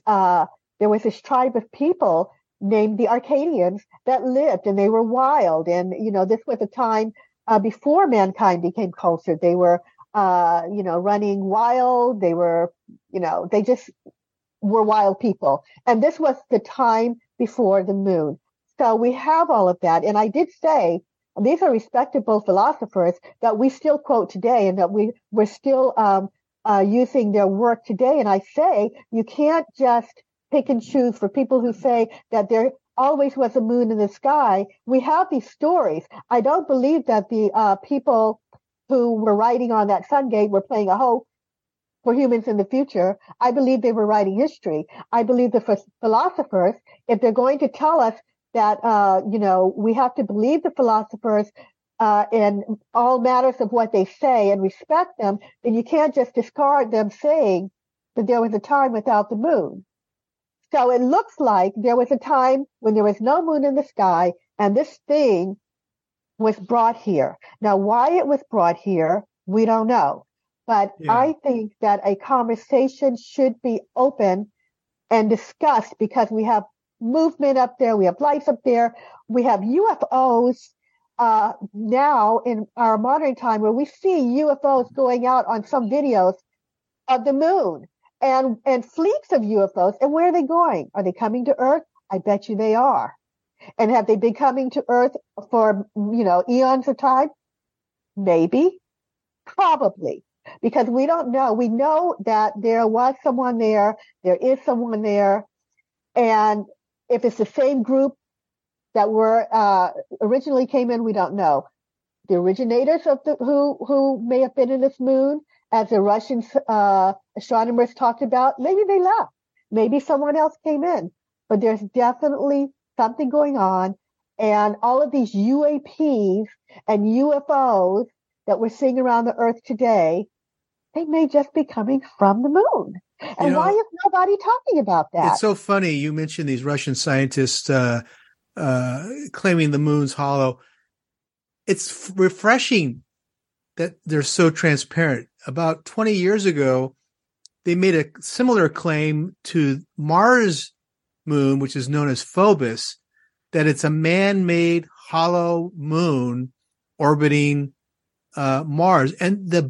was this tribe of people named the Arcadians that lived, and they were wild, and this was a time before mankind became cultured. They were running wild. They were, they just were wild people. And this was the time before the moon. So we have all of that. And I did say, these are respectable philosophers that we still quote today and that we're still using their work today. And I say, you can't just pick and choose for people who say that there always was a moon in the sky. We have these stories. I don't believe that the people who were writing on that Sun Gate were playing a hope for humans in the future. I believe they were writing history. I believe the philosophers, if they're going to tell us that, we have to believe the philosophers in all matters of what they say and respect them, then you can't just discard them saying that there was a time without the moon. So it looks like there was a time when there was no moon in the sky, and this thing was brought here. Now, why it was brought here, we don't know. But I think that a conversation should be open and discussed because we have movement up there, we have lights up there, we have UFOs now in our modern time where we see UFOs going out on some videos of the moon and fleets of UFOs. And where are they going? Are they coming to Earth? I bet you they are. And have they been coming to Earth for, eons of time? Maybe, probably, because we don't know. We know that there was someone there. There is someone there. And if it's the same group that were originally came in, we don't know. the originators of who may have been in this moon, as the Russian astronomers talked about. Maybe they left. Maybe someone else came in. But there's definitely something going on. And all of these UAPs and UFOs that we're seeing around the Earth today, they may just be coming from the moon. And why is nobody talking about that? It's so funny. You mentioned these Russian scientists claiming the moon's hollow. It's refreshing that they're so transparent. About 20 years ago, they made a similar claim to Mars moon, which is known as Phobos, that it's a man-made hollow moon orbiting Mars. And the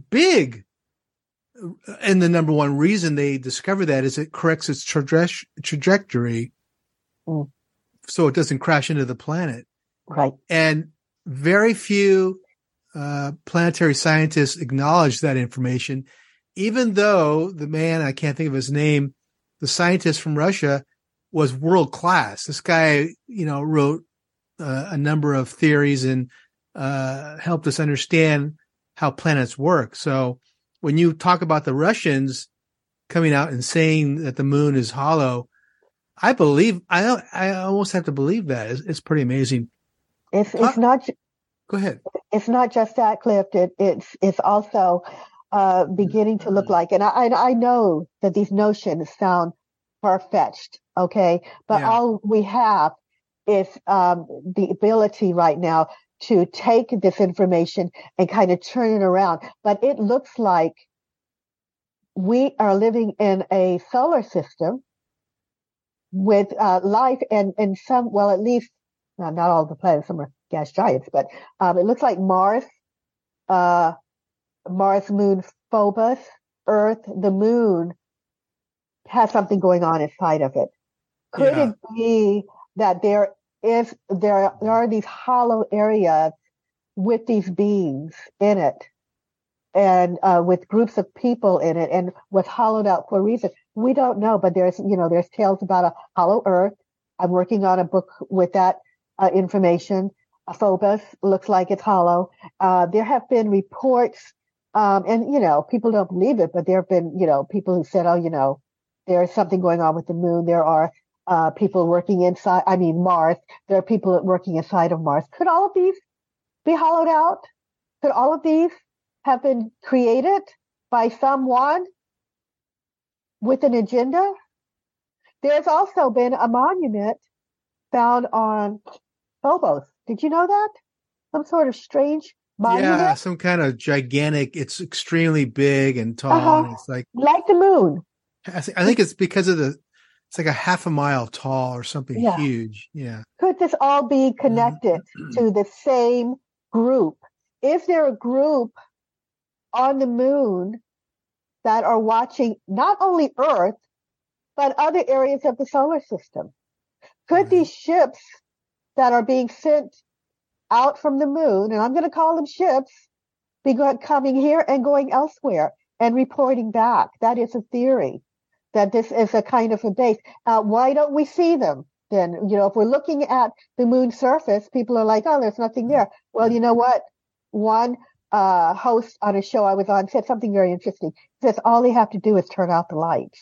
number one reason they discover that is it corrects its trajectory so it doesn't crash into the planet. Right. And very few planetary scientists acknowledge that information, even though the man, I can't think of his name, the scientist from Russia, was world class. This guy, wrote a number of theories and helped us understand how planets work. So when you talk about the Russians coming out and saying that the moon is hollow, I almost have to believe that. It's pretty amazing. It's not. Go ahead. It's not just that, Cliff. It's also beginning to look like, and I know that these notions sound far-fetched, okay, but all we have is the ability right now to take this information and kind of turn it around. But it looks like we are living in a solar system with life and some, well, at least not all the planets, some are gas giants, but it looks like Mars, moon, Phobos, Earth, the moon has something going on inside of it. Could it be that there are these hollow areas with these beings in it and with groups of people in it and was hollowed out for a reason? We don't know, but there's tales about a hollow Earth. I'm working on a book with that information. Phobos looks like it's hollow. There have been reports, and people don't believe it, but there have been, people who said, there's something going on with the moon. There are people working Mars. There are people working inside of Mars. Could all of these be hollowed out? Could all of these have been created by someone with an agenda? There's also been a monument found on Phobos. Did you know that? Some sort of strange monument? Yeah, some kind of gigantic, it's extremely big and tall. And it's like the moon. I think it's because of it's like a half a mile tall or something huge. Yeah. Could this all be connected to the same group? Is there a group on the moon that are watching not only Earth, but other areas of the solar system? Could these ships that are being sent out from the moon, and I'm going to call them ships, be coming here and going elsewhere and reporting back? That is a theory, that this is a kind of a base. Why don't we see them then? If we're looking at the moon's surface, people are like, oh, there's nothing there. Well, you know what? One host on a show I was on said something very interesting. He says all they have to do is turn out the lights.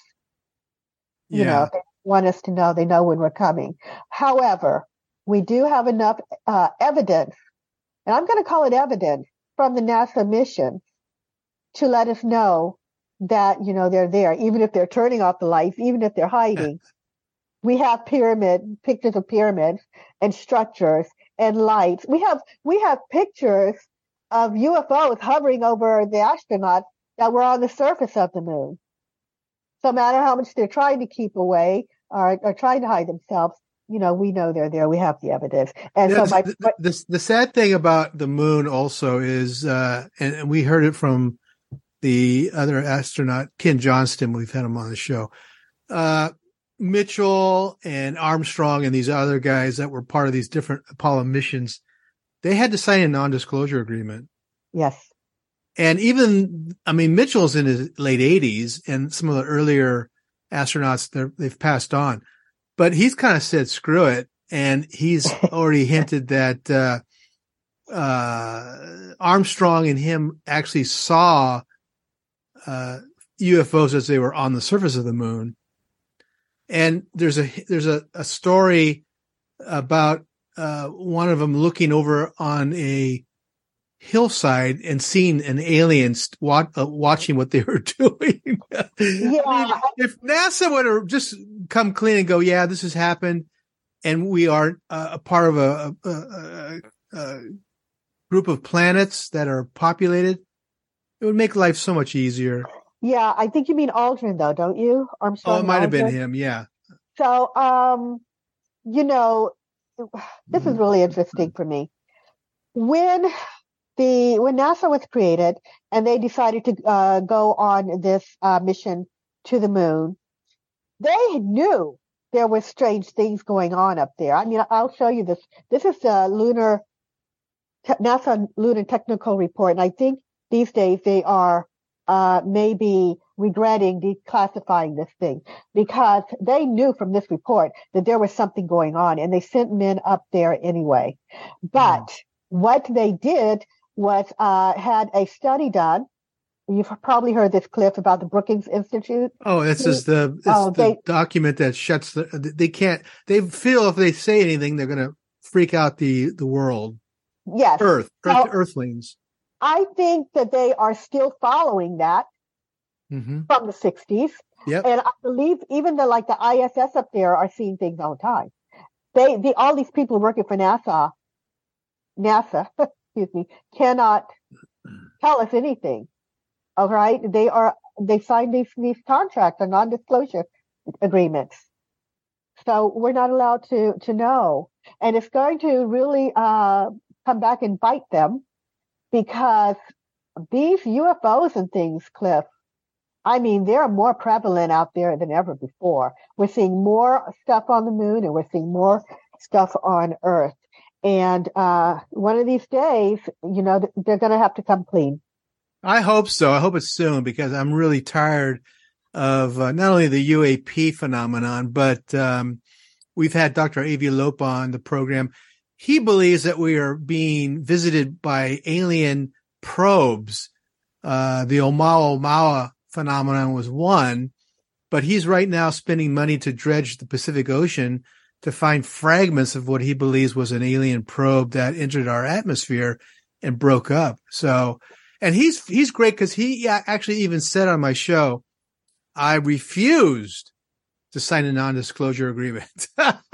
If they want us to know, they know when we're coming. However, we do have enough evidence, and I'm going to call it evidence, from the NASA mission to let us know that, they're there, even if they're turning off the lights, even if they're hiding. We have pictures of pyramids and structures and lights. We have pictures of UFOs hovering over the astronauts that were on the surface of the moon. So no matter how much they're trying to keep away or trying to hide themselves, we know they're there. We have the evidence. And the sad thing about the moon also is, and we heard it from the other astronaut, Ken Johnston, we've had him on the show, Mitchell and Armstrong and these other guys that were part of these different Apollo missions, they had to sign a non-disclosure agreement. Yes. And Mitchell's in his late 80s, and some of the earlier astronauts, they've passed on. But he's kind of said, screw it. And he's already hinted that Armstrong and him actually saw UFOs as they were on the surface of the moon. And there's a story about one of them looking over on a hillside and seeing an alien watching what they were doing. Yeah. I mean, if NASA would have just come clean and go, yeah, this has happened, and we are a part of a group of planets that are populated, it would make life so much easier. Yeah, I think you mean Aldrin, though, don't you? Armstrong. Oh, it might have been Aldrin? him. Yeah. So, this is really interesting for me. When NASA was created and they decided to go on this mission to the moon, they knew there were strange things going on up there. I mean, I'll show you this. This is the NASA Lunar Technical Report, and I think these days they are maybe regretting declassifying this thing, because they knew from this report that there was something going on, and they sent men up there anyway. But what they did was had a study done. You've probably heard this, Cliff, about the Brookings Institute. Oh, this is the document that shuts they feel if they say anything, they're going to freak out the world. Yes. Earthlings. I think that they are still following that from the 60s. Yep. And I believe even the ISS up there are seeing things all the time. All these people working for NASA, excuse me, cannot tell us anything. All right. They signed these contracts or non-disclosure agreements. So we're not allowed to know. And it's going to really come back and bite them, because these UFOs and things, Cliff, I mean, they're more prevalent out there than ever before. We're seeing more stuff on the moon, and we're seeing more stuff on Earth. And one of these days, they're going to have to come clean. I hope so. I hope it's soon, because I'm really tired of not only the UAP phenomenon, but we've had Dr. Avi Lopa on the program. He believes that we are being visited by alien probes. The Oumuamua phenomenon was one, but he's right now spending money to dredge the Pacific Ocean to find fragments of what he believes was an alien probe that entered our atmosphere and broke up. So, and he's great, because he actually even said on my show, I refused to sign a non-disclosure agreement.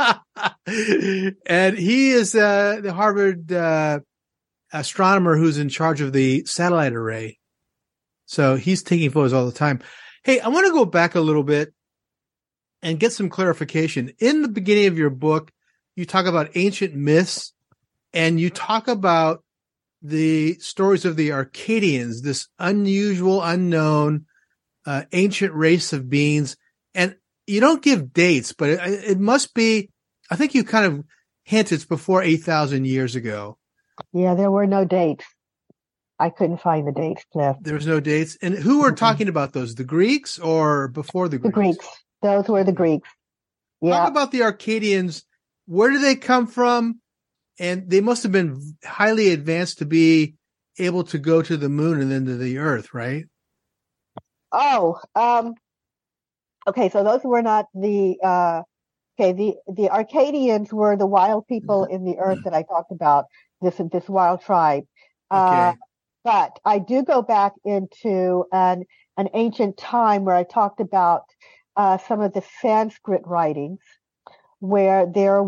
And he is the Harvard astronomer who's in charge of the satellite array. So he's taking photos all the time. Hey, I want to go back a little bit and get some clarification. In the beginning of your book, you talk about ancient myths, and you talk about the stories of the Arcadians, this unusual, unknown, ancient race of beings. And you don't give dates, but it must be, I think you kind of hint it's before 8,000 years ago. Yeah, there were no dates. I couldn't find the dates, Cliff. There was no dates. And who were talking about those? The Greeks or before the Greeks? The Greeks. Those were the Greeks. Yeah. Talk about the Arcadians. Where do they come from? And they must have been highly advanced to be able to go to the moon and then to the Earth, right? Oh, okay. So those were not the Arcadians were the wild people in the Earth that I talked about. This wild tribe. Okay. But I do go back into an ancient time where I talked about some of the Sanskrit writings, where there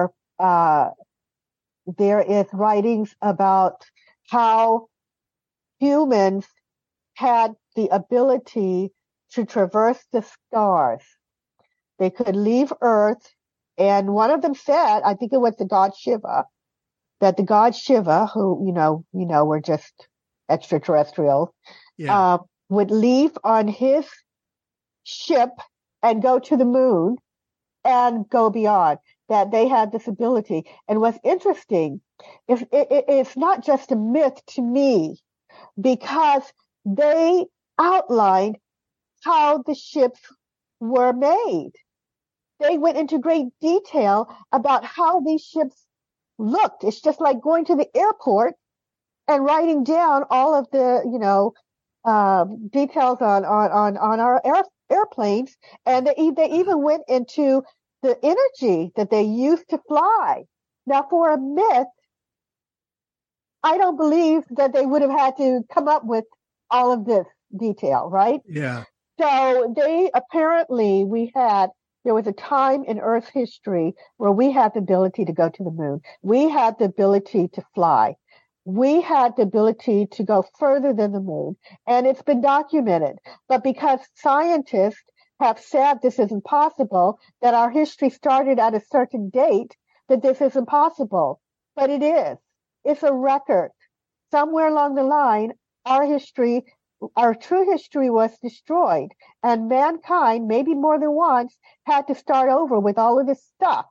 is writings about how humans had the ability to traverse the stars. They could leave Earth, and one of them said, I think it was the god Shiva, that the god Shiva, who were just extraterrestrials, would leave on his ship and go to the moon and go beyond. That they had this ability. And what's interesting is it's not just a myth to me, because they outlined how the ships were made. They went into great detail about how these ships looked. It's just like going to the airport and writing down all of the, details on our airplanes. And they even went into the energy that they used to fly. Now, for a myth, I don't believe that they would have had to come up with all of this detail, right? Yeah. So there was a time in Earth's history where we had the ability to go to the moon. We had the ability to fly. We had the ability to go further than the moon, and it's been documented. But because scientists have said this isn't possible, that our history started at a certain date, that this isn't possible. But it is. It's a record. Somewhere along the line, our true history was destroyed, and mankind, maybe more than once, had to start over with all of this stuff.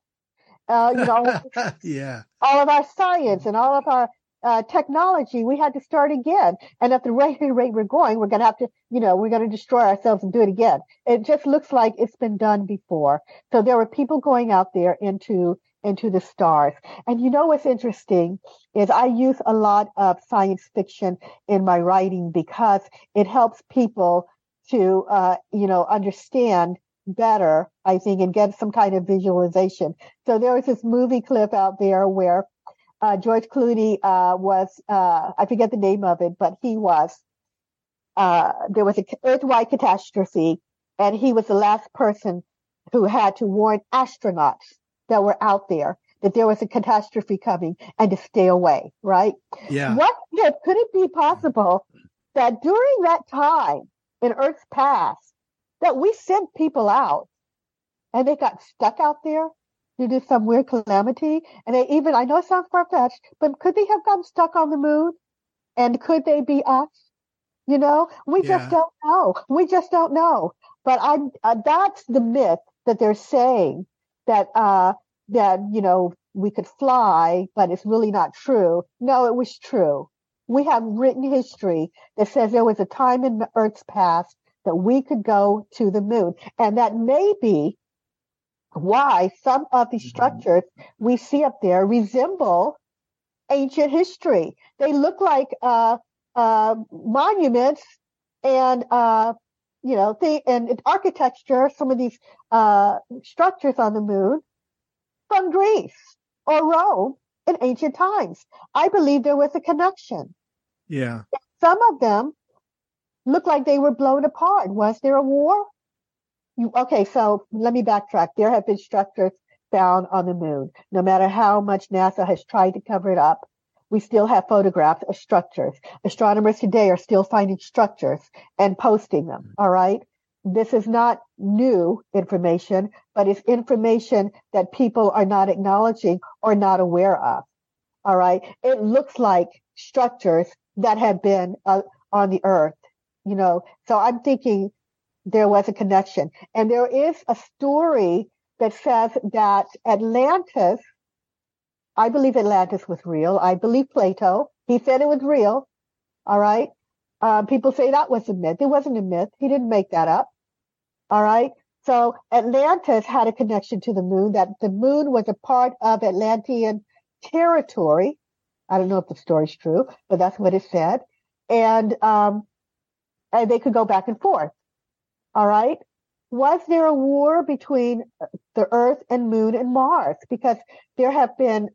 Yeah. All of our science and all of our technology, we had to start again. And at the rate we're going, we're going to have to, we're going to destroy ourselves and do it again. It just looks like it's been done before. So there were people going out there into the stars. And what's interesting is I use a lot of science fiction in my writing because it helps people to, understand better, I think, and get some kind of visualization. So there was this movie clip out there where George Clooney was, I forget the name of it, but there was an Earth-wide catastrophe, and he was the last person who had to warn astronauts that were out there that there was a catastrophe coming and to stay away, right? Yeah. Could it be possible that during that time in Earth's past that we sent people out and they got stuck out there due to some weird calamity? And I know it sounds far-fetched, but could they have gotten stuck on the moon? And could they be us? We just don't know. We just don't know. But that's the myth that they're saying, that we could fly, but it's really not true. No, it was true. We have written history that says there was a time in the Earth's past that we could go to the moon. And that may be why some of the structures we see up there resemble ancient history. They look like monuments and and architecture, some of these structures on the moon from Greece or Rome in ancient times. I believe there was a connection. Yeah. Some of them look like they were blown apart. Was there a war? Okay, so let me backtrack. There have been structures found on the moon. No matter how much NASA has tried to cover it up, we still have photographs of structures. Astronomers today are still finding structures and posting them, all right? This is not new information, but it's information that people are not acknowledging or not aware of, all right? It looks like structures that have been on the Earth, So I'm thinking there was a connection. And there is a story that says that Atlantis, I believe Atlantis was real. I believe Plato. He said it was real. All right. People say that was a myth. It wasn't a myth. He didn't make that up. All right. So Atlantis had a connection to the moon, that the moon was a part of Atlantean territory. I don't know if the story's true, but that's what it said. And they could go back and forth. All right. Was there a war between the Earth and Moon and Mars? Because there have been,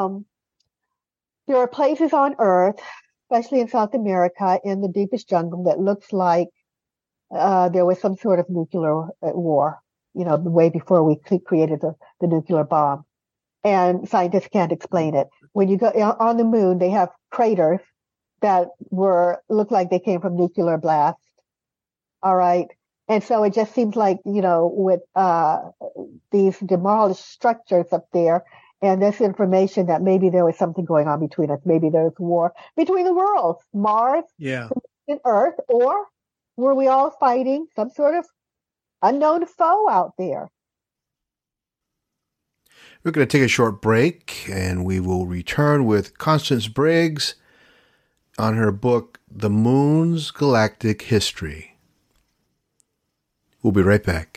there are places on Earth, especially in South America, in the deepest jungle, that looks like there was some sort of nuclear war, way before we created the nuclear bomb. And scientists can't explain it. When you go on the moon, they have craters that look like they came from nuclear blast. All right. And so it just seems like, with these demolished structures up there and this information that maybe there was something going on between us. Maybe there was war between the worlds, Mars and Earth, or were we all fighting some sort of unknown foe out there? We're going to take a short break, and we will return with Constance Briggs on her book, The Moon's Galactic History. We'll be right back.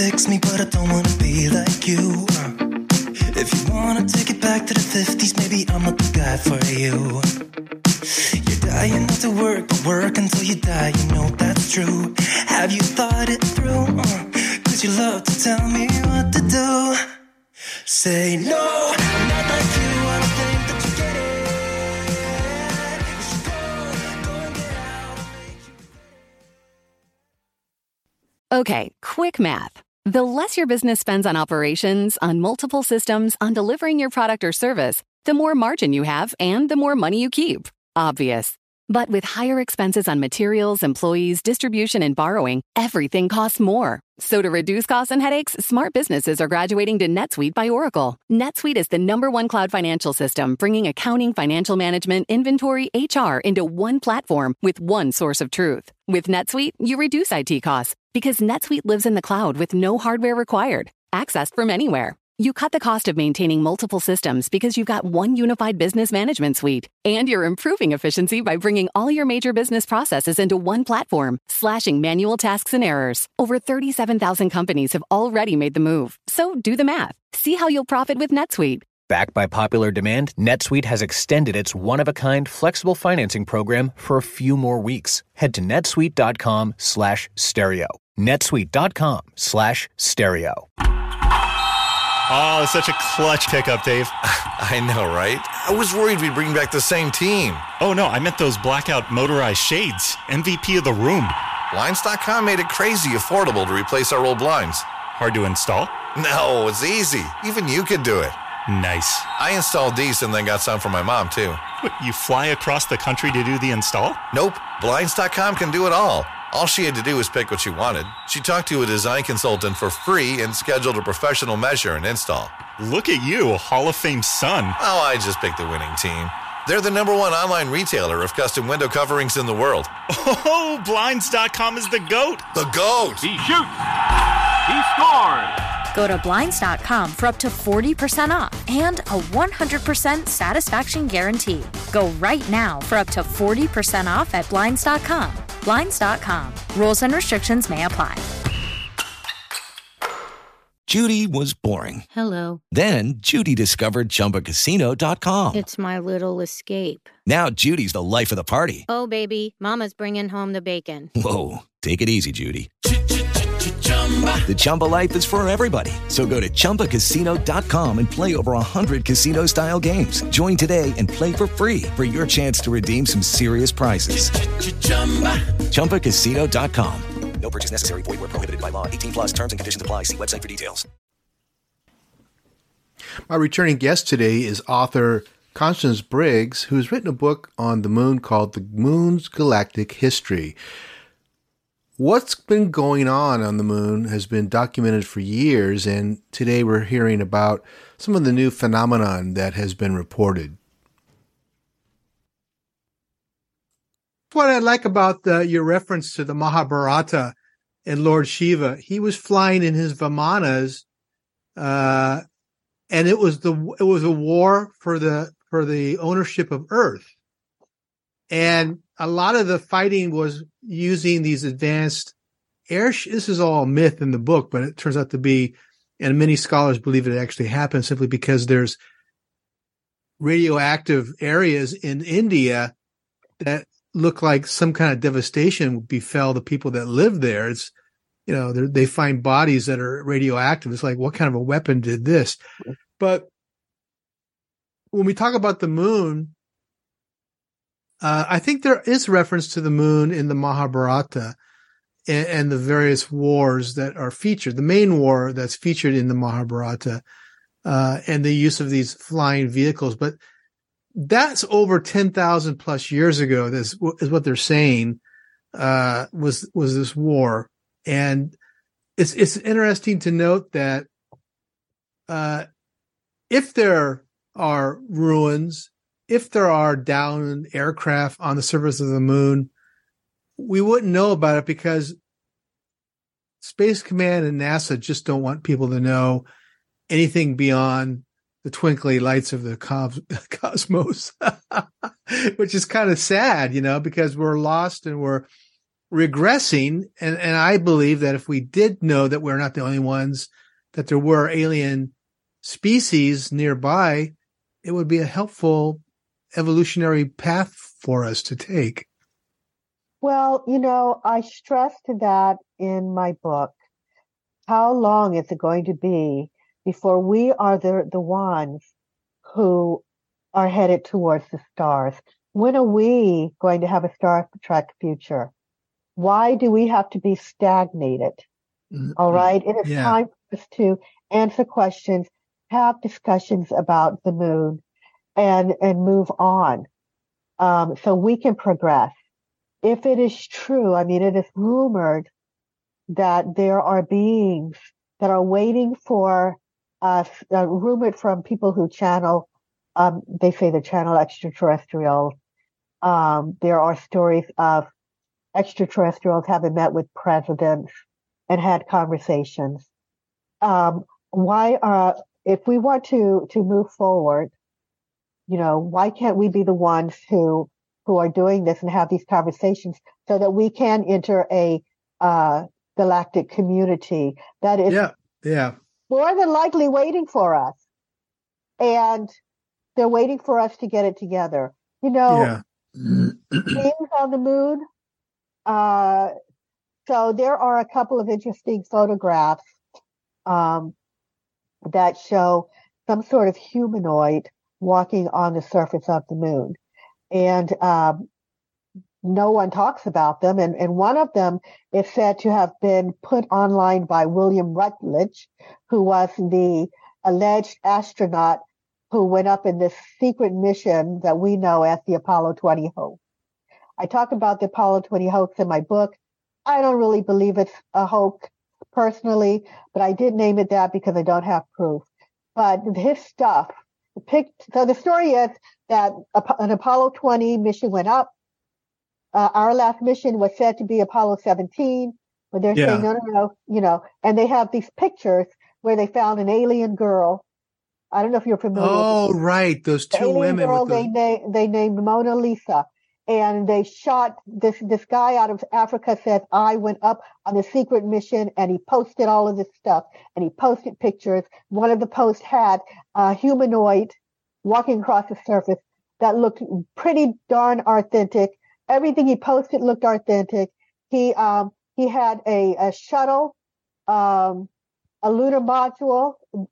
fix me, but I don't wanna be like you. If you wanna take it back to the 50s, maybe I'm not the guy for you. You're dying not to work, but work until you die, you know that's true. Have you thought it through? Cause you love to tell me what to do. Say no, I'm not like you, I don't think that you get it. You should go and get out and make you. Okay, quick math. The less your business spends on operations, on multiple systems, on delivering your product or service, the more margin you have and the more money you keep. Obvious. But with higher expenses on materials, employees, distribution, and borrowing, everything costs more. So to reduce costs and headaches, smart businesses are graduating to NetSuite by Oracle. NetSuite is the #1 cloud financial system, bringing accounting, financial management, inventory, HR into one platform with one source of truth. With NetSuite, you reduce IT costs because NetSuite lives in the cloud with no hardware required, accessed from anywhere. You cut the cost of maintaining multiple systems because you've got one unified business management suite. And you're improving efficiency by bringing all your major business processes into one platform, slashing manual tasks and errors. Over 37,000 companies have already made the move. So do the math. See how you'll profit with NetSuite. Backed by popular demand, NetSuite has extended its one-of-a-kind flexible financing program for a few more weeks. Head to netsuite.com/stereo. netsuite.com/stereo. Oh, it's such a clutch pickup, Dave. I know, right? I was worried we'd bring back the same team. Oh, no, I meant those blackout motorized shades. MVP of the room. Blinds.com made it crazy affordable to replace our old blinds. Hard to install? No, it's easy. Even you could do it. Nice. I installed these and then got some for my mom, too. What, you fly across the country to do the install? Nope. Blinds.com can do it all. All she had to do was pick what she wanted. She talked to a design consultant for free and scheduled a professional measure and install. Look at you, Hall of Fame son. Oh, I just picked the winning team. They're the #1 online retailer of custom window coverings in the world. Oh, Blinds.com is the GOAT. The GOAT! He shoots. He scored. Go to Blinds.com for up to 40% off and a 100% satisfaction guarantee. Go right now for up to 40% off at Blinds.com. Blinds.com. Rules and restrictions may apply. Judy was boring. Hello. Then Judy discovered ChumbaCasino.com. It's my little escape. Now Judy's the life of the party. Oh, baby, mama's bringing home the bacon. Whoa, take it easy, Judy. The Chumba life is for everybody. So go to ChumbaCasino.com and play over 100 casino-style games. Join today and play for free for your chance to redeem some serious prizes. ChumbaCasino.com. No purchase necessary. Void where prohibited by law. 18+ terms and conditions apply. See website for details. My returning guest today is author Constance Briggs, who's written a book on the moon called The Moon's Galactic History. What's been going on the moon has been documented for years, and today we're hearing about some of the new phenomenon that has been reported. What I like about your reference to the Mahabharata and Lord Shiva, he was flying in his Vimanas, and it was a war for the ownership of Earth, and a lot of the fighting was using these advanced airships. This is all myth in the book, but it turns out to be, and many scholars believe it actually happened simply because there's radioactive areas in India that look like some kind of devastation befell the people that live there. It's, they find bodies that are radioactive. It's like, what kind of a weapon did this? But when we talk about the moon, I think there is reference to the moon in the Mahabharata and the various wars that are featured. The main war that's featured in the Mahabharata, and the use of these flying vehicles. But that's over 10,000 plus years ago. This is what they're saying, was this war. And it's interesting to note that, if there are ruins, if there are downed aircraft on the surface of the moon, we wouldn't know about it because Space Command and NASA just don't want people to know anything beyond the twinkly lights of the cosmos, which is kind of sad, because we're lost and we're regressing. And I believe that if we did know that we're not the only ones, that there were alien species nearby, it would be a helpful evolutionary path for us to take. Well, I stressed that in my book. How long is it going to be before we are the ones who are headed towards the stars? When are we going to have a Star Trek future? Why do we have to be stagnated? All right. It is time for us to answer questions, have discussions about the moon, and move on, so we can progress. If it is true, it is rumored that there are beings that are waiting for us, rumored from people who channel, they say they channel extraterrestrials. There are stories of extraterrestrials having met with presidents and had conversations. If we want to move forward, why can't we be the ones who are doing this and have these conversations so that we can enter a galactic community that is more than likely waiting for us, and they're waiting for us to get it together. Beings on the moon. So there are a couple of interesting photographs that show some sort of humanoid walking on the surface of the moon. And no one talks about them. And one of them is said to have been put online by William Rutledge, who was the alleged astronaut who went up in this secret mission that we know as the Apollo 20 hoax. I talk about the Apollo 20 hoax in my book. I don't really believe it's a hoax personally, but I did name it that because I don't have proof. But his stuff, so the story is that an Apollo 20 mission went up. Our last mission was said to be Apollo 17, but they're saying, no, and they have these pictures where they found an alien girl. I don't know if you're familiar with Oh, right. Those two women. Girl, they named Mona Lisa. And they shot this guy out of Africa says, I went up on a secret mission, and he posted all of this stuff, and he posted pictures. One of the posts had a humanoid walking across the surface that looked pretty darn authentic. Everything he posted looked authentic. He had a shuttle, a lunar module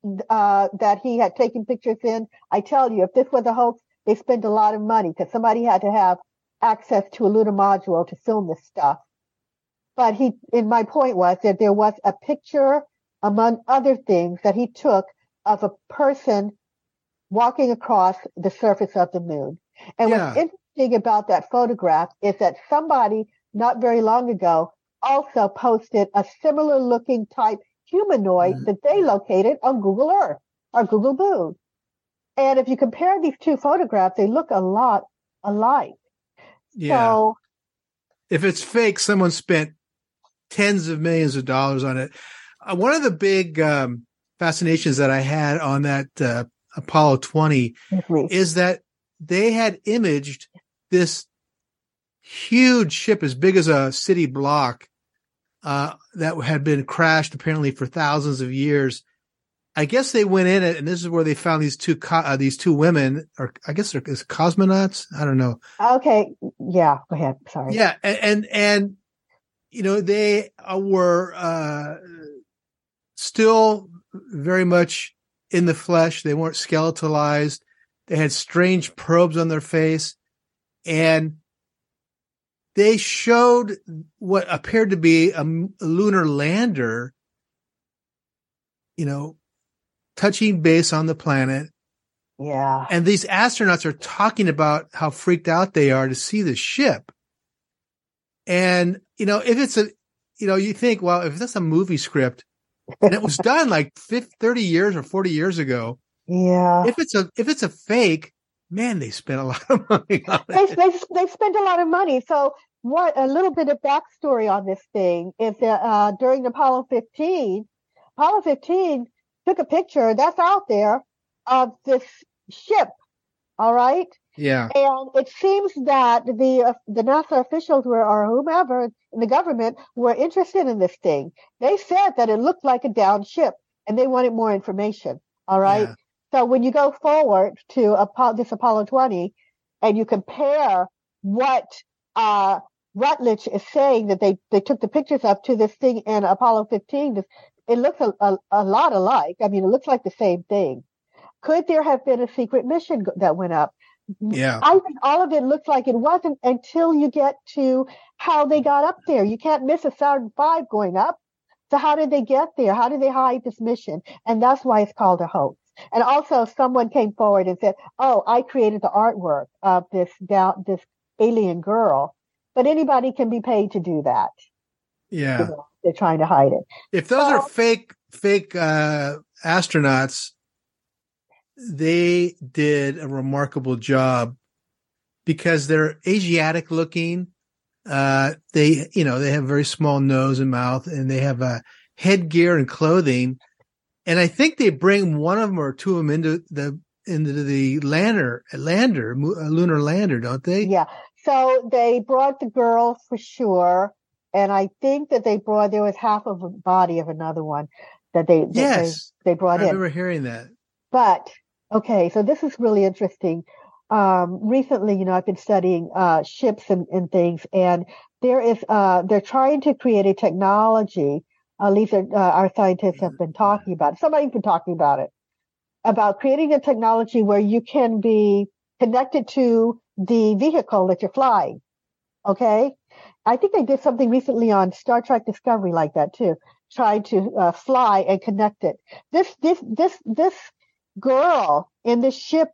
that he had taken pictures in. I tell you, if this was a hoax, they spent a lot of money because somebody had to have access to a lunar module to film this stuff. But my point was that there was a picture, among other things, that he took of a person walking across the surface of the moon. And what's interesting about that photograph is that somebody not very long ago also posted a similar looking type humanoid that they located on Google Earth or Google Moon. And if you compare these two photographs, they look a lot alike. Yeah. So, if it's fake, someone spent tens of millions of dollars on it. One of the big fascinations that I had on that Apollo 20 is that they had imaged this huge ship as big as a city block that had been crashed apparently for thousands of years. I guess they went in it, and this is where they found these two women, or I guess they're cosmonauts. I don't know. Okay, yeah, go ahead. Sorry. Yeah, and they were still very much in the flesh. They weren't skeletalized. They had strange probes on their face, and they showed what appeared to be a lunar lander, touching base on the planet. Yeah. And these astronauts are talking about how freaked out they are to see the ship. And, if it's you think, well, if that's a movie script and it was done like 30 years or 40 years ago. Yeah. If it's a fake, man, they spent a lot of money on it. They spent a lot of money. So a little bit of backstory on this thing is that, during Apollo 15 took a picture that's out there of this ship. All right. Yeah. And it seems that the NASA officials or whomever in the government were interested in this thing. They said that it looked like a downed ship and they wanted more information. All right. Yeah. So when you go forward to this Apollo 20 and you compare what Rutledge is saying that they took the pictures of to this thing in Apollo 15, it looks a lot alike. I mean, it looks like the same thing. Could there have been a secret mission that went up? Yeah. I think all of it looks like it wasn't until you get to how they got up there. You can't miss a Saturn V going up. So how did they get there? How did they hide this mission? And that's why it's called a hoax. And also someone came forward and said, oh, I created the artwork of this alien girl. But anybody can be paid to do that. Yeah. You know, they're trying to hide it. If those are fake astronauts, they did a remarkable job because they're Asiatic looking. They have very small nose and mouth, and they have headgear and clothing. And I think they bring one of them or two of them into the lunar lander, don't they? Yeah. So they brought the girl for sure. And I think that there was half of a body of another one that they brought in. I remember hearing that. But, okay, so this is really interesting. Recently, I've been studying ships and things, and they're trying to create a technology, at least our scientists have been talking about it. Somebody's been talking about it, about creating a technology where you can be connected to the vehicle that you're flying. Okay? I think they did something recently on Star Trek Discovery like that too, trying to fly and connect it. This girl in this ship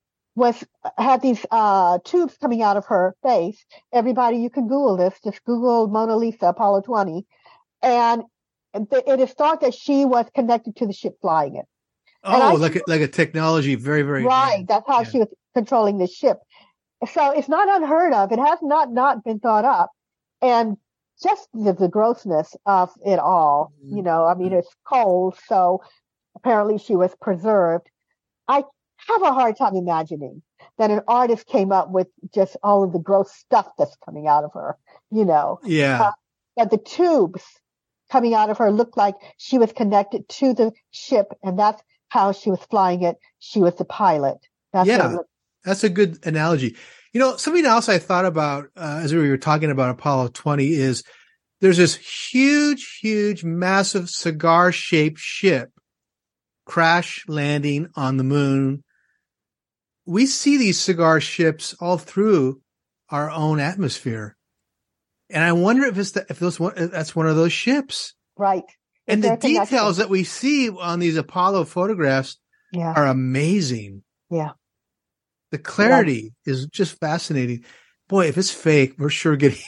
had these tubes coming out of her face. Everybody, you can Google this. Just Google Mona Lisa Apollo 20, and it is thought that she was connected to the ship flying it. Oh, like a technology, very, very right. That's how she was controlling the ship. So it's not unheard of. It has not been thought up. And just the grossness of it all, I mean, it's cold, so apparently she was preserved. I have a hard time imagining that an artist came up with just all of the gross stuff that's coming out of her, Yeah. But the tubes coming out of her looked like she was connected to the ship, and that's how she was flying it. She was the pilot. That's a good analogy. Something else I thought about as we were talking about Apollo 20 is there's this huge, massive cigar-shaped ship crash landing on the moon. We see these cigar ships all through our own atmosphere. And I wonder if that's one of those ships. Right. And the details that we see on these Apollo photographs are amazing. Yeah. The clarity is just fascinating. Boy, if it's fake, we're sure getting.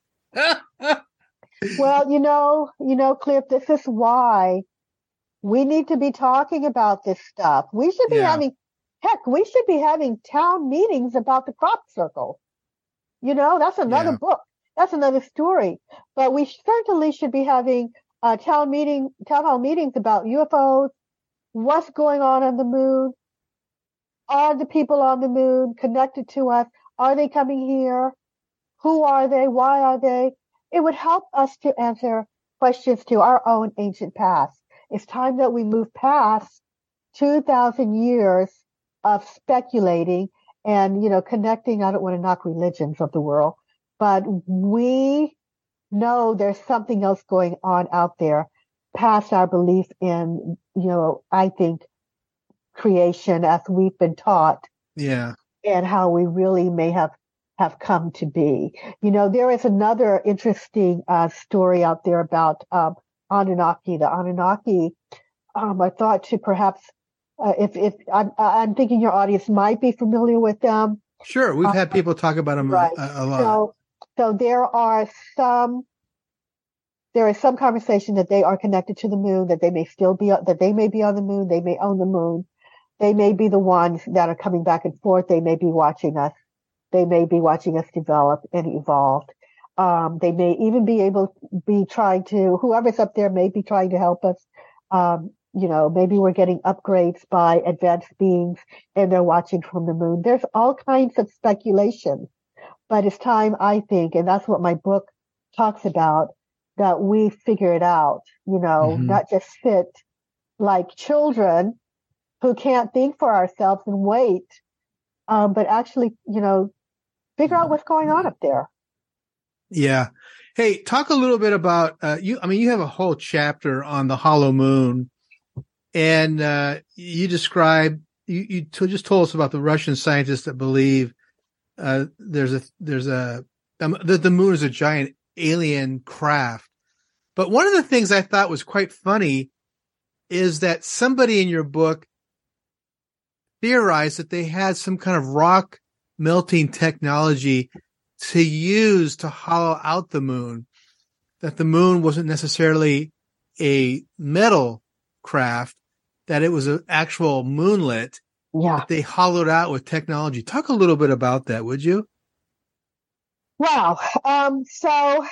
Well, Cliff, this is why we need to be talking about this stuff. We should be having town meetings about the crop circle. That's another book. That's another story. But we certainly should be having town hall meetings about UFOs, what's going on the moon. Are the people on the moon connected to us? Are they coming here? Who are they? Why are they? It would help us to answer questions to our own ancient past. It's time that we move past 2,000 years of speculating and, connecting. I don't want to knock religions of the world, but we know there's something else going on out there past our belief in, I think, creation as we've been taught. Yeah. And how we really may have come to be. There is another interesting story out there about Anunnaki. The Anunnaki, I thought to perhaps, if I'm thinking your audience might be familiar with them. Sure. We've had people talk about them a lot. So there is some conversation that they are connected to the moon, that they may be on the moon, they may own the moon. They may be the ones that are coming back and forth. They may be watching us. They may be watching us develop and evolve. They may even be trying to, whoever's up there may be trying to help us maybe we're getting upgrades by advanced beings and they're watching from the moon. There's all kinds of speculation, but it's time, I think, and that's what my book talks about, that we figure it out, not just sit like children who can't think for ourselves and wait, but actually, figure out what's going on up there. Yeah. Hey, talk a little bit about, you have a whole chapter on the hollow moon, and you describe, you just told us about the Russian scientists that believe that the moon is a giant alien craft. But one of the things I thought was quite funny is that somebody in your book theorized that they had some kind of rock melting technology to use to hollow out the moon, that the moon wasn't necessarily a metal craft, that it was an actual moonlet that they hollowed out with technology. Talk a little bit about that, would you? Wow. So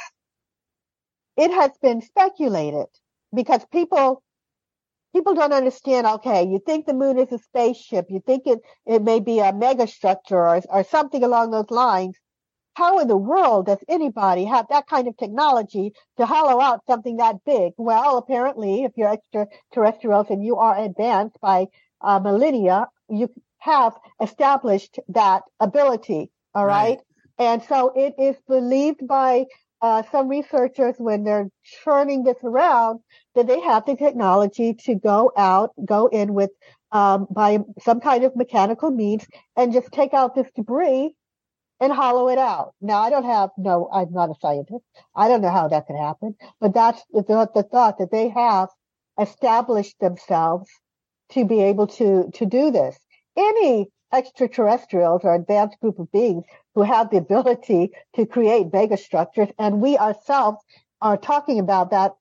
it has been speculated because people don't understand. Okay, you think the moon is a spaceship. You think it may be a megastructure or something along those lines. How in the world does anybody have that kind of technology to hollow out something that big? Well, apparently, if you're extraterrestrials and you are advanced by millennia, you have established that ability. All right. And so it is believed by some researchers, when they're churning this around, that they have the technology to go in with by some kind of mechanical means and just take out this debris and hollow it out. Now, I'm not a scientist. I don't know how that could happen, but that's the thought, that they have established themselves to be able to do this. Any extraterrestrials or advanced group of beings who have the ability to create megastructures, and we ourselves are talking about that.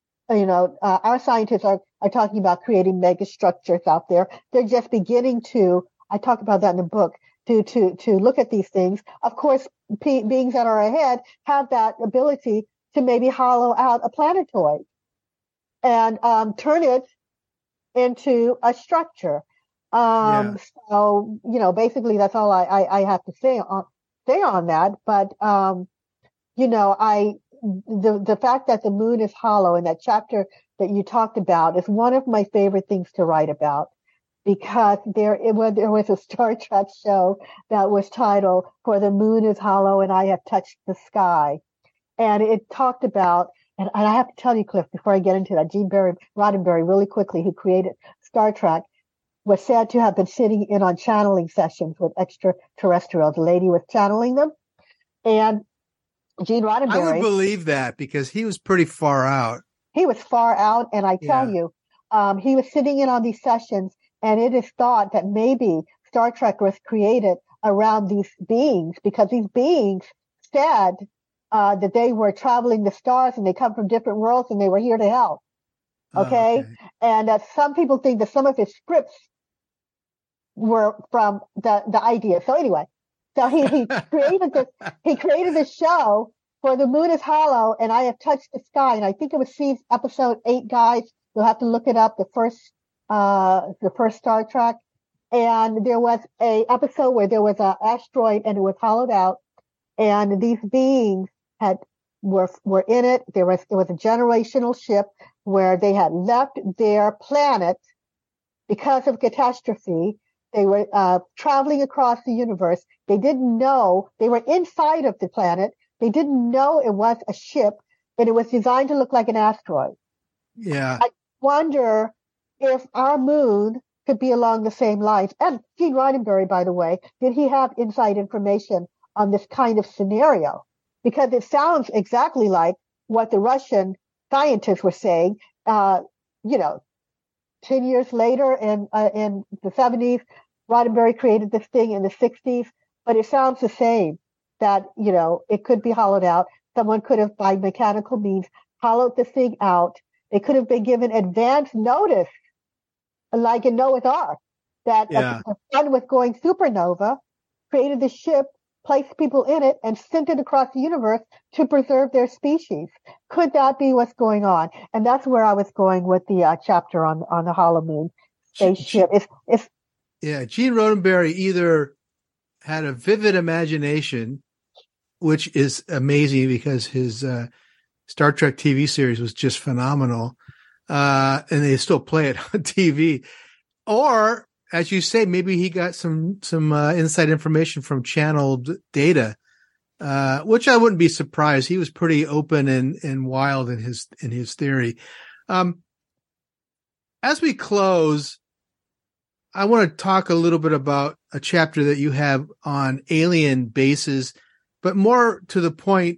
Our scientists are talking about creating megastructures out there. They're just beginning to, I talk about that in the book, to look at these things. Of course, beings that are ahead have that ability to maybe hollow out a planetoid and turn it into a structure. So, basically that's all I have to say on that. But, the fact that the moon is hollow in that chapter that you talked about is one of my favorite things to write about, because there was a Star Trek show that was titled "For the Moon is Hollow and I Have Touched the Sky." And it talked about, and I have to tell you, Cliff, before I get into that, Gene Roddenberry, really quickly, who created Star Trek, was said to have been sitting in on channeling sessions with extraterrestrials. The lady was channeling them. And Gene Roddenberry. I would believe that, because he was pretty far out. He was far out. And I tell you, he was sitting in on these sessions, and it is thought that maybe Star Trek was created around these beings, because these beings said that they were traveling the stars and they come from different worlds and they were here to help. Okay. And some people think that some of his scripts were from the idea. So anyway, so he created this show for The Moon is Hollow and I Have Touched the Sky. And I think it was episode 8, guys. You'll have to look it up. The first Star Trek. And there was a episode where there was an asteroid and it was hollowed out, and these beings were in it. It was a generational ship where they had left their planet because of catastrophe. They were traveling across the universe. They didn't know they were inside of the planet. They didn't know it was a ship, and it was designed to look like an asteroid. Yeah. I wonder if our moon could be along the same lines. And Gene Roddenberry, by the way, did he have inside information on this kind of scenario? Because it sounds exactly like what the Russian scientists were saying. 10 years later in the 70s, Roddenberry created this thing in the 60s, but it sounds the same, that, it could be hollowed out. Someone could have, by mechanical means, hollowed the thing out. They could have been given advance notice, like in Noah's Ark, that the sun was going supernova, created the ship placed people in it and sent it across the universe to preserve their species. Could that be what's going on? And that's where I was going with the chapter on the hollow moon spaceship. Gene Roddenberry either had a vivid imagination, which is amazing because his Star Trek TV series was just phenomenal, and they still play it on TV. Or, as you say, maybe he got some inside information from channeled data, which I wouldn't be surprised. He was pretty open and wild in his theory. As we close, I want to talk a little bit about a chapter that you have on alien bases, but more to the point.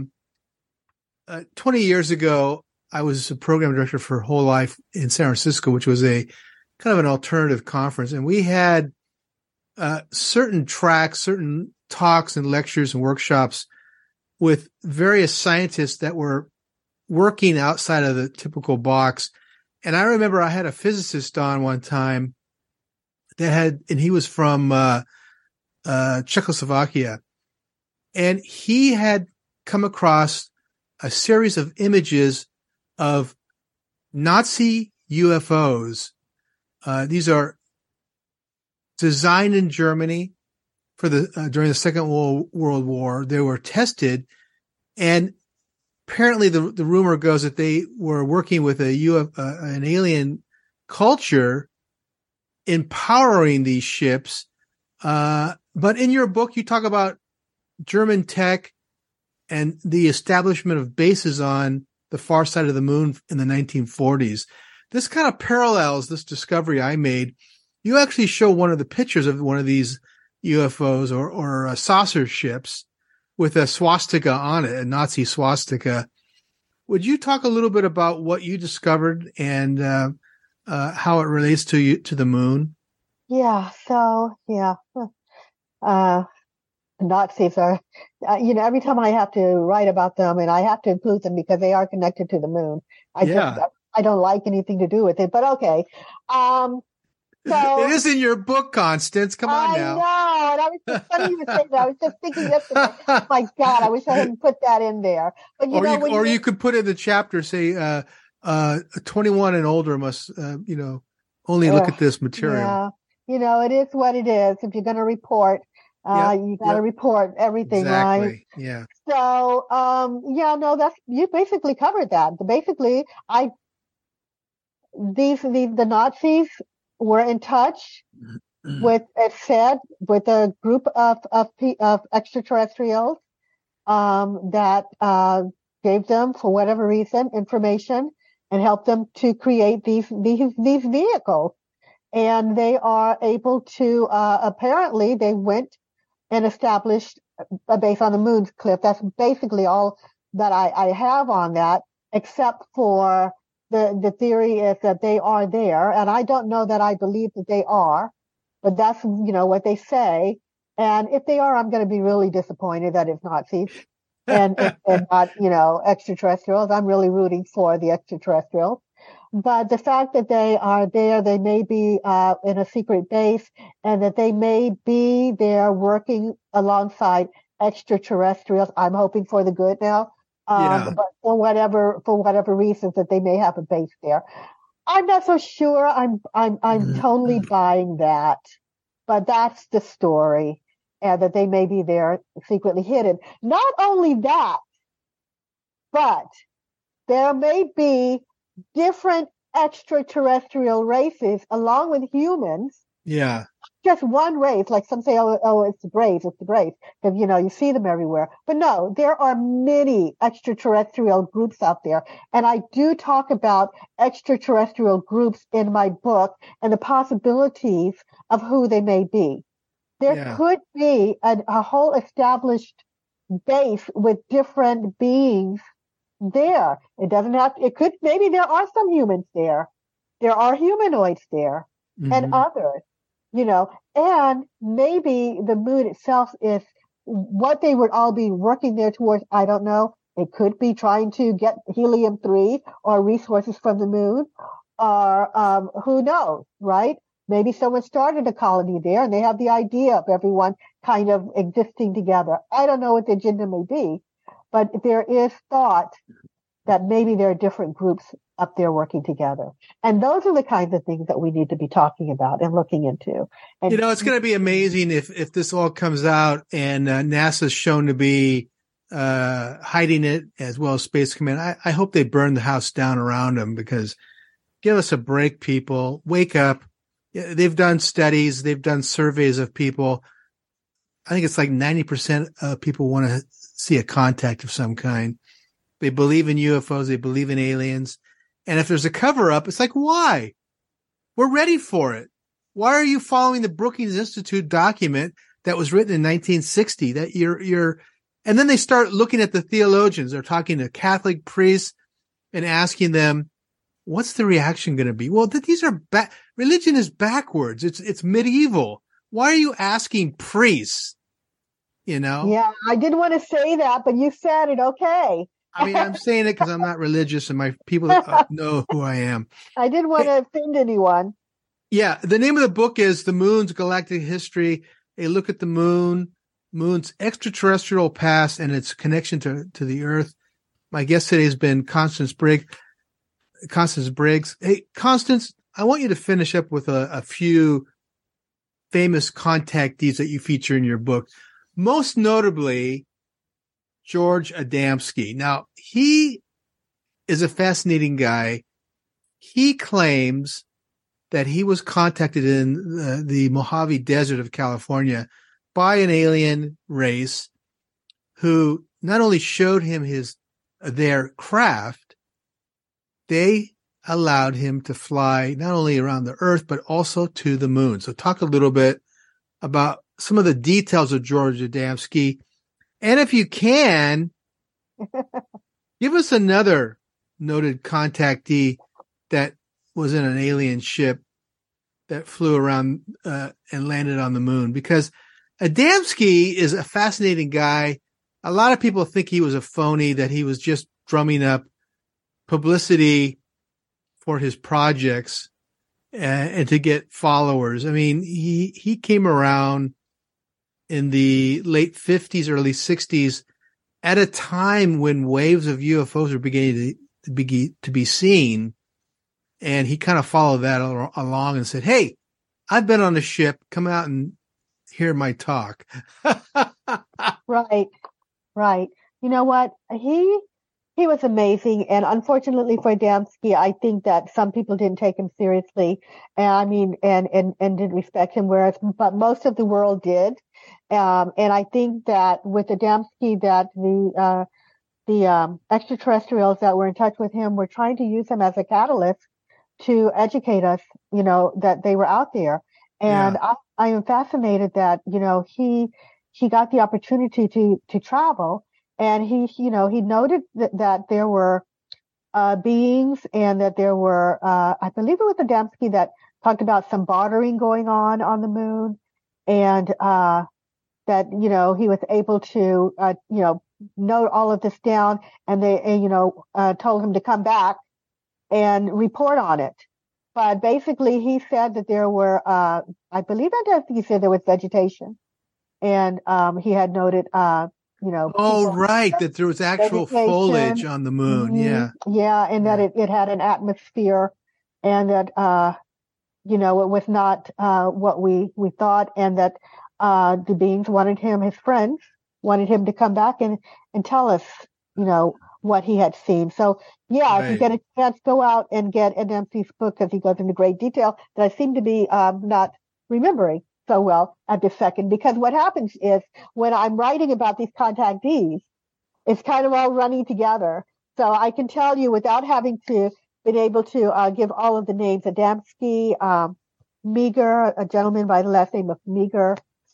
20 years ago, I was a program director for Whole Life in San Francisco, which was a kind of an alternative conference. And we had certain tracks, certain talks and lectures and workshops with various scientists that were working outside of the typical box. And I remember I had a physicist on one time and he was from Czechoslovakia. And he had come across a series of images of Nazi UFOs. These are designed in Germany for during the Second World War. They were tested, and apparently the rumor goes that they were working with an alien culture empowering these ships. But in your book, you talk about German tech and the establishment of bases on the far side of the moon in the 1940s. This kind of parallels this discovery I made. You actually show one of the pictures of one of these UFOs or saucer ships with a swastika on it, a Nazi swastika. Would you talk a little bit about what you discovered and how it relates to the moon? Yeah. So, yeah. Nazis are, every time I have to write about them, and I have to include them because they are connected to the moon. I don't like anything to do with it, but okay. So it is in your book, Constance. Come on now. I know, and I was just funny you say that. I was just thinking yesterday. Oh my God, I wish I hadn't put that in there. But you could put in the chapter, say, 21 and older must, only look at this material. Yeah, it is what it is. If you're going to report. You got to report everything, exactly. Right? Yeah. So, you basically covered that. Basically, the Nazis were in touch with a group of extraterrestrials, that, gave them, for whatever reason, information and helped them to create these vehicles. And they are able to, apparently they went and established a base on the moon's cliff. That's basically all that I have on that, except for the theory is that they are there. And I don't know that I believe that they are, but that's, what they say. And if they are, I'm going to be really disappointed that it's Nazis and not, extraterrestrials. I'm really rooting for the extraterrestrials. But the fact that they are there, they may be in a secret base, and that they may be there working alongside extraterrestrials. I'm hoping for the good now, but for whatever reasons that they may have a base there, I'm not so sure. I'm totally buying that, but that's the story, and that they may be there secretly hidden. Not only that, but there may be different extraterrestrial races along with humans. Yeah. Just one race, like some say, oh, it's the Braves, because, you see them everywhere. But no, there are many extraterrestrial groups out there. And I do talk about extraterrestrial groups in my book and the possibilities of who they may be. There could be a whole established base with different beings there. It doesn't have to, maybe there are some humans there. There are humanoids there, and others, and maybe the moon itself is what they would all be working there towards. I don't know. It could be trying to get helium-3 or resources from the moon, or who knows, right? Maybe someone started a colony there and they have the idea of everyone kind of existing together. I don't know what the agenda may be, but there is thought that maybe there are different groups up there working together. And those are the kinds of things that we need to be talking about and looking into. And, it's going to be amazing if this all comes out and NASA's shown to be hiding it, as well as Space Command. I hope they burn the house down around them, because give us a break, people. Wake up. They've done studies. They've done surveys of people. I think it's like 90% of people want to see a contact of some kind. They believe in UFOs. They believe in aliens. And if there's a cover up, it's like, why? We're ready for it. Why are you following the Brookings Institute document that was written in 1960? That and then they start looking at the theologians. They're talking to Catholic priests and asking them, what's the reaction going to be? Well, these are religion is backwards. It's medieval. Why are you asking priests? Yeah, I didn't want to say that, but you said it. Okay. I mean, I'm saying it because I'm not religious and my people know who I am. I didn't want to offend anyone. Yeah. The name of the book is The Moon's Galactic History, a look at the moon's extraterrestrial past and its connection to the Earth. My guest today has been Constance Briggs. Hey, Constance, I want you to finish up with a few famous contactees that you feature in your book. Most notably, George Adamski. Now, he is a fascinating guy. He claims that he was contacted in the Mojave Desert of California by an alien race who not only showed him their craft, they allowed him to fly not only around the Earth, but also to the moon. So talk a little bit about some of the details of George Adamski. And if you can, give us another noted contactee that was in an alien ship that flew around and landed on the moon. Because Adamski is a fascinating guy. A lot of people think he was a phony, that he was just drumming up publicity for his projects and to get followers. I mean, he came around in the late 50s, early 60s, at a time when waves of UFOs were beginning to be seen. And he kind of followed that along and said, hey, I've been on a ship. Come out and hear my talk. Right. You know what? He was amazing. And unfortunately for Adamski, I think that some people didn't take him seriously. And didn't respect him, but most of the world did. And I think that with Adamski, that the extraterrestrials that were in touch with him were trying to use him as a catalyst to educate us, that they were out there. And I am fascinated that, he got the opportunity to travel, and he noted that there were beings, and that there were, I believe it was Adamski that talked about some bartering going on the moon, and that, he was able to, note all of this down, and they, told him to come back and report on it. But basically, he said that there were, I believe Adamski said there was vegetation, and he had noted, Oh, right, that there was actual foliage on the moon. Mm-hmm. Yeah, and that it had an atmosphere, and that, it was not what we thought, and that the beings wanted him, his friends, wanted him to come back and tell us, what he had seen. So, if you get a chance, go out and get Adamski's book, because he goes into great detail that I seem to be not remembering so well at this second. Because what happens is, when I'm writing about these contactees, it's kind of all running together. So I can tell you without having to been able to give all of the names: Adamski, Meager, a gentleman by the last name of Meager.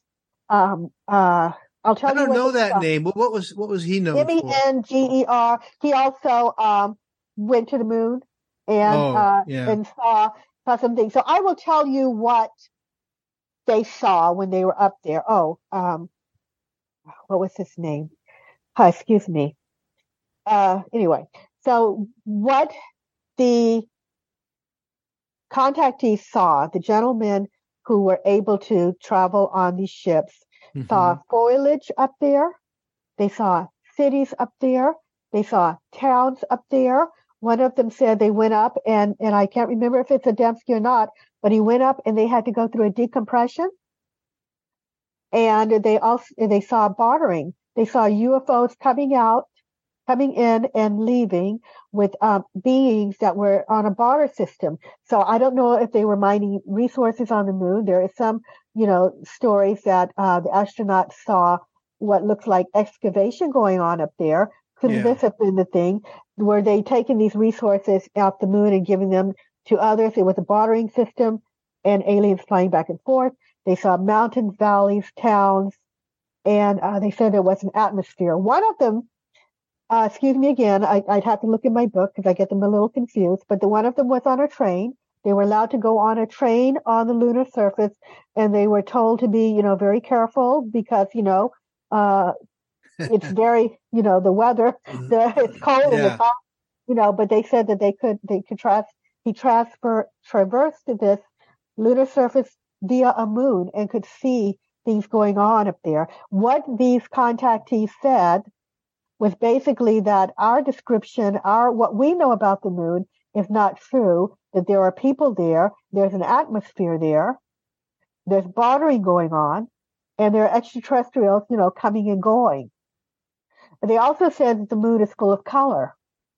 I'll tell you. I don't know that name. What was he known for? Menger. He also went to the moon and saw some things. So I will tell you what they saw when they were up there. What was his name? Excuse me. Anyway, so what the contactees saw, the gentlemen who were able to travel on these ships, saw foliage up there. They saw cities up there. They saw towns up there. One of them said they went up, and I can't remember if it's Adamski or not, but he went up and they had to go through a decompression. And they saw bartering. They saw UFOs coming in and leaving with beings that were on a barter system. So I don't know if they were mining resources on the moon. There is some, stories that the astronauts saw what looks like excavation going on up there. Could this have been the thing? Were they taking these resources off the moon and giving them to others? It was a bartering system and aliens flying back and forth. They saw mountains, valleys, towns, and they said there was an atmosphere. One of them, excuse me again, I'd have to look in my book because I get them a little confused, but the one of them was on a train. They were allowed to go on a train on the lunar surface, and they were told to be, very careful because, it's very, the weather, it's cold and it's hot, but they said that he traversed this lunar surface via a moon and could see things going on up there. What these contactees said was basically that our description, what we know about the moon is not true, that there are people there, there's an atmosphere there, there's bartering going on, and there are extraterrestrials, coming and going. They also said that the moon is full of color.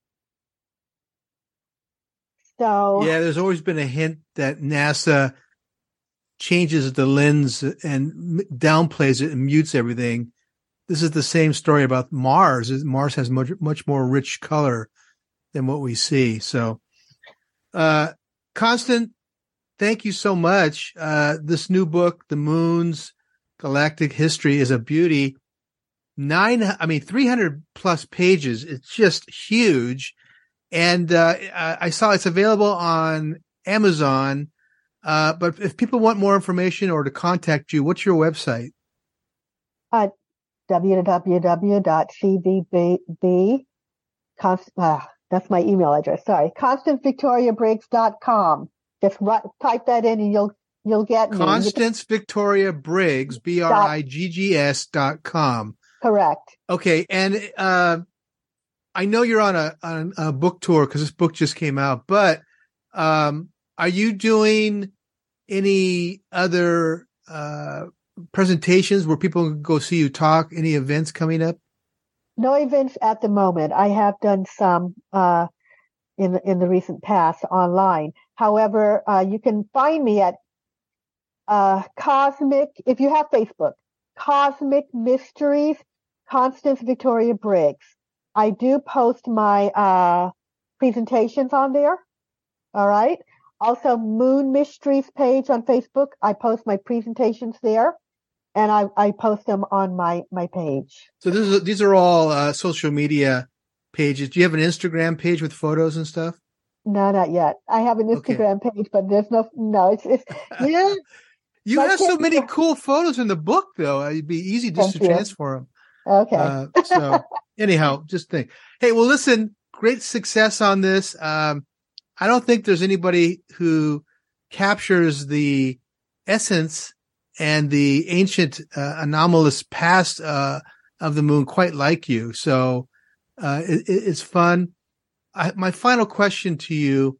So yeah, there's always been a hint that NASA changes the lens and downplays it and mutes everything. This is the same story about Mars. Mars has much more rich color than what we see. So, Constant, thank you so much. This new book, The Moon's Galactic History, is a beauty. 300 plus pages. It's just huge. And I saw it's available on Amazon. But if people want more information or to contact you, what's your website? www.cvb. That's my email address. Sorry, ConstanceVictoriaBriggs.com. Just type that in and you'll get me. Constance Victoria Briggs, BRIGGS.com. Correct. Okay, and I know you're on a book tour because this book just came out. But are you doing any other presentations where people can go see you talk? Any events coming up? No events at the moment. I have done some in the recent past online. However, you can find me at Cosmic, if you have Facebook, Cosmic Mysteries, Constance Victoria Briggs. I do post my presentations on there. All right. Also, Moon Mysteries page on Facebook. I post my presentations there, and I post them on my page. So these are all social media pages. Do you have an Instagram page with photos and stuff? No, not yet. I have an Instagram page, but there's no. It's yeah. You have so many cool photos in the book, though. It'd be easy just to transfer them. Okay. So anyhow, just think. Hey, well, listen. Great success on this. I don't think there's anybody who captures the essence and the ancient anomalous past of the moon quite like you. So it's fun. My final question to you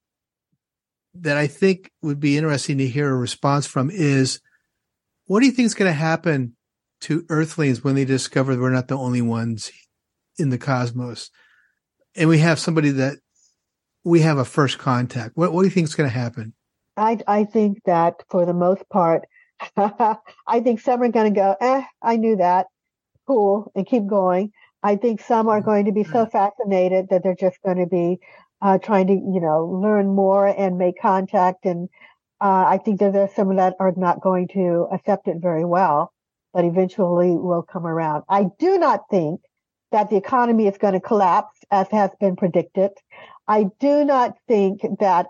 that I think would be interesting to hear a response from is, what do you think is going to happen to Earthlings when they discover we're not the only ones in the cosmos? And we have somebody that we have a first contact. What do you think is going to happen? I think that for the most part, I think some are going to go, I knew that. Cool. And keep going. I think some are going to be so fascinated that they're just going to be trying to, learn more and make contact. And I think that there's some that are not going to accept it very well, but eventually will come around. I do not think that the economy is going to collapse as has been predicted. I do not think that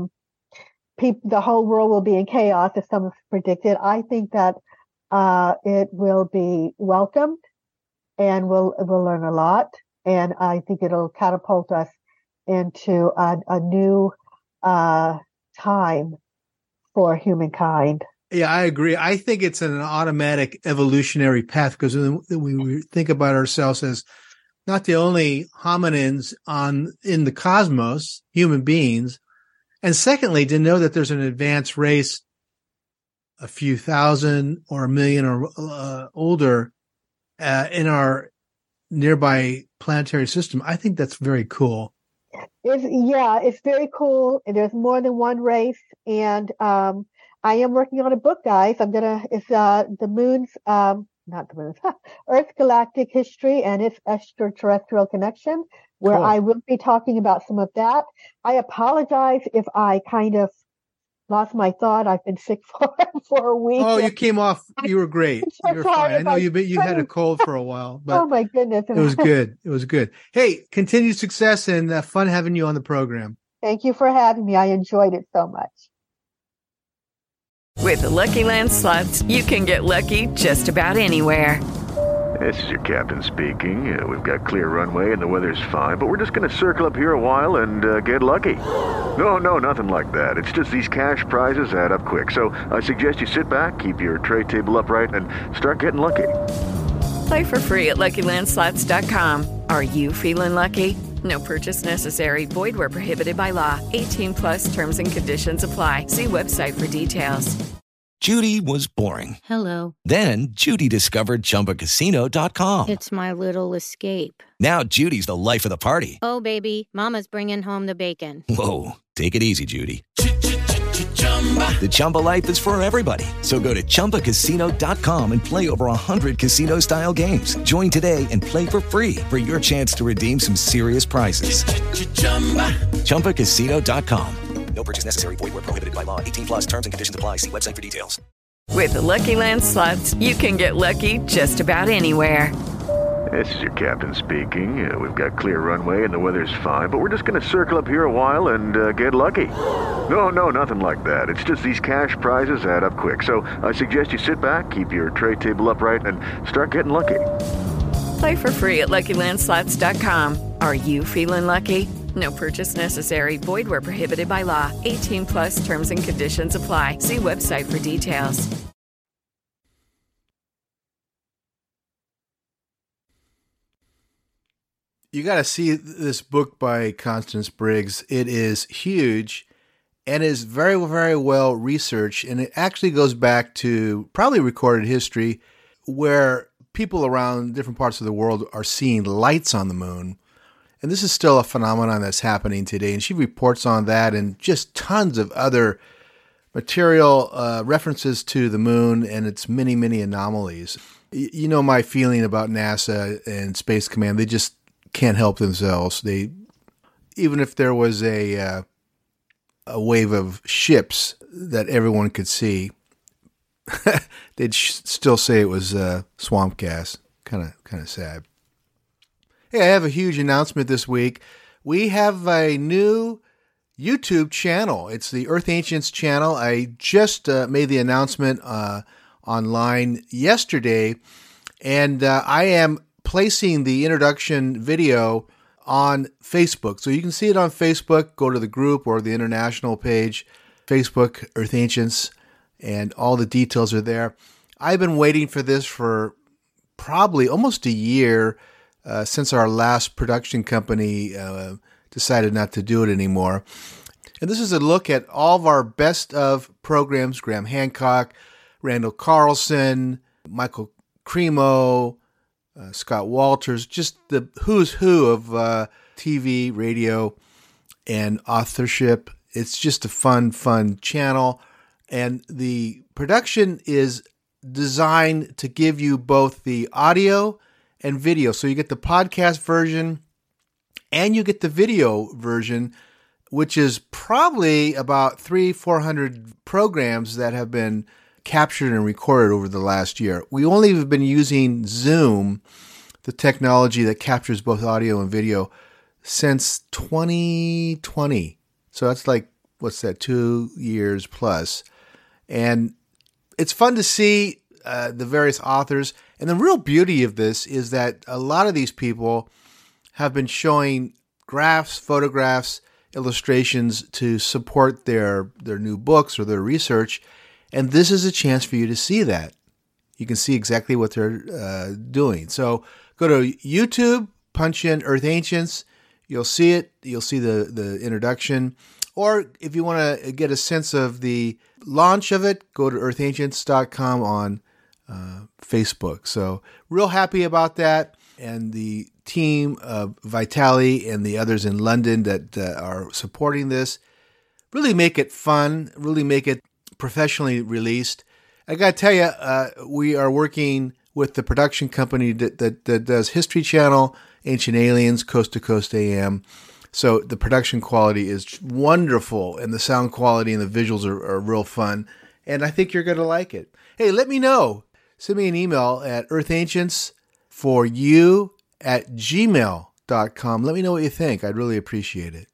the whole world will be in chaos as some have predicted. I think that it will be welcomed and we'll learn a lot. And I think it'll catapult us into a new time for humankind. Yeah, I agree. I think it's an automatic evolutionary path because when we think about ourselves as not the only hominins in the cosmos, human beings, and secondly, to know that there's an advanced race a few thousand or a million or older in our nearby planetary system, I think that's very cool. It's very cool. There's more than one race, and I am working on a book, guys. It's the moon's, not the moon's, Earth's galactic history and its extraterrestrial connection, where Cool. I will be talking about some of that. I apologize if I kind of lost my thought. I've been sick for a week. Oh, you came off. You were great. So You were sorry fine. I know if you had a cold for a while, but oh my goodness. it was good. It was good. Hey, continued success and fun having you on the program. Thank you for having me. I enjoyed it so much. With the Lucky Land Slots, you can get lucky just about anywhere. This is your captain speaking. We've got clear runway and the weather's fine, but we're just going to circle up here a while and get lucky. No, nothing like that. It's just these cash prizes add up quick. So I suggest you sit back, keep your tray table upright, and start getting lucky. Play for free at LuckyLandSlots.com. Are you feeling lucky? No purchase necessary. Void where prohibited by law. 18+ terms and conditions apply. See website for details. Judy was boring. Hello. Then Judy discovered ChumbaCasino.com. It's my little escape. Now Judy's the life of the party. Oh, baby, mama's bringing home the bacon. Whoa, take it easy, Judy. The Chumba life is for everybody. So go to ChumbaCasino.com and play over 100 casino-style games. Join today and play for free for your chance to redeem some serious prizes. ChumbaCasino.com. No purchase necessary. Void where prohibited by law. 18+ terms and conditions apply. See website for details. With the Lucky Land Slots, you can get lucky just about anywhere. This is your captain speaking. We've got clear runway and the weather's fine, but we're just going to circle up here a while and get lucky. No, nothing like that. It's just these cash prizes add up quick. So I suggest you sit back, keep your tray table upright, and start getting lucky. Play for free at LuckyLandSlots.com. Are you feeling lucky? No purchase necessary. Void where prohibited by law. 18+ terms and conditions apply. See website for details. You got to see this book by Constance Briggs. It is huge and is very, very well researched. And it actually goes back to probably recorded history where people around different parts of the world are seeing lights on the moon. And this is still a phenomenon that's happening today. And she reports on that and just tons of other material references to the moon and its many, many anomalies. You know my feeling about NASA and Space Command. They just can't help themselves. Even if there was a wave of ships that everyone could see, they'd still say it was swamp gas. Kind of sad. Hey, I have a huge announcement this week. We have a new YouTube channel. It's the Earth Ancients channel. I just made the announcement online yesterday, and I am placing the introduction video on Facebook. So you can see it on Facebook. Go to the group or the international page, Facebook, Earth Ancients, and all the details are there. I've been waiting for this for probably almost a year since our last production company decided not to do it anymore. And this is a look at all of our best of programs: Graham Hancock, Randall Carlson, Michael Cremo, Scott Walters, just the who's who of TV, radio, and authorship. It's just a fun channel. And the production is designed to give you both the audio and video. So you get the podcast version and you get the video version, which is probably about 300-400 programs that have been captured and recorded over the last year. We only have been using Zoom, the technology that captures both audio and video, since 2020. So that's like, 2 years plus. And it's fun to see the various authors. And the real beauty of this is that a lot of these people have been showing graphs, photographs, illustrations to support their new books or their research. And this is a chance for you to see that. You can see exactly what they're doing. So go to YouTube, punch in Earth Ancients. You'll see it. You'll see the introduction. Or if you want to get a sense of the launch of it, go to earthancients.com on Facebook. So real happy about that. And the team of Vitali and the others in London that are supporting this really make it fun, really make it professionally released. I got to tell you, we are working with the production company that does History Channel, Ancient Aliens, Coast to Coast AM. So the production quality is wonderful, and the sound quality and the visuals are real fun. And I think you're going to like it. Hey, let me know. Send me an email at earthancientsforyou@gmail.com. Let me know what you think. I'd really appreciate it.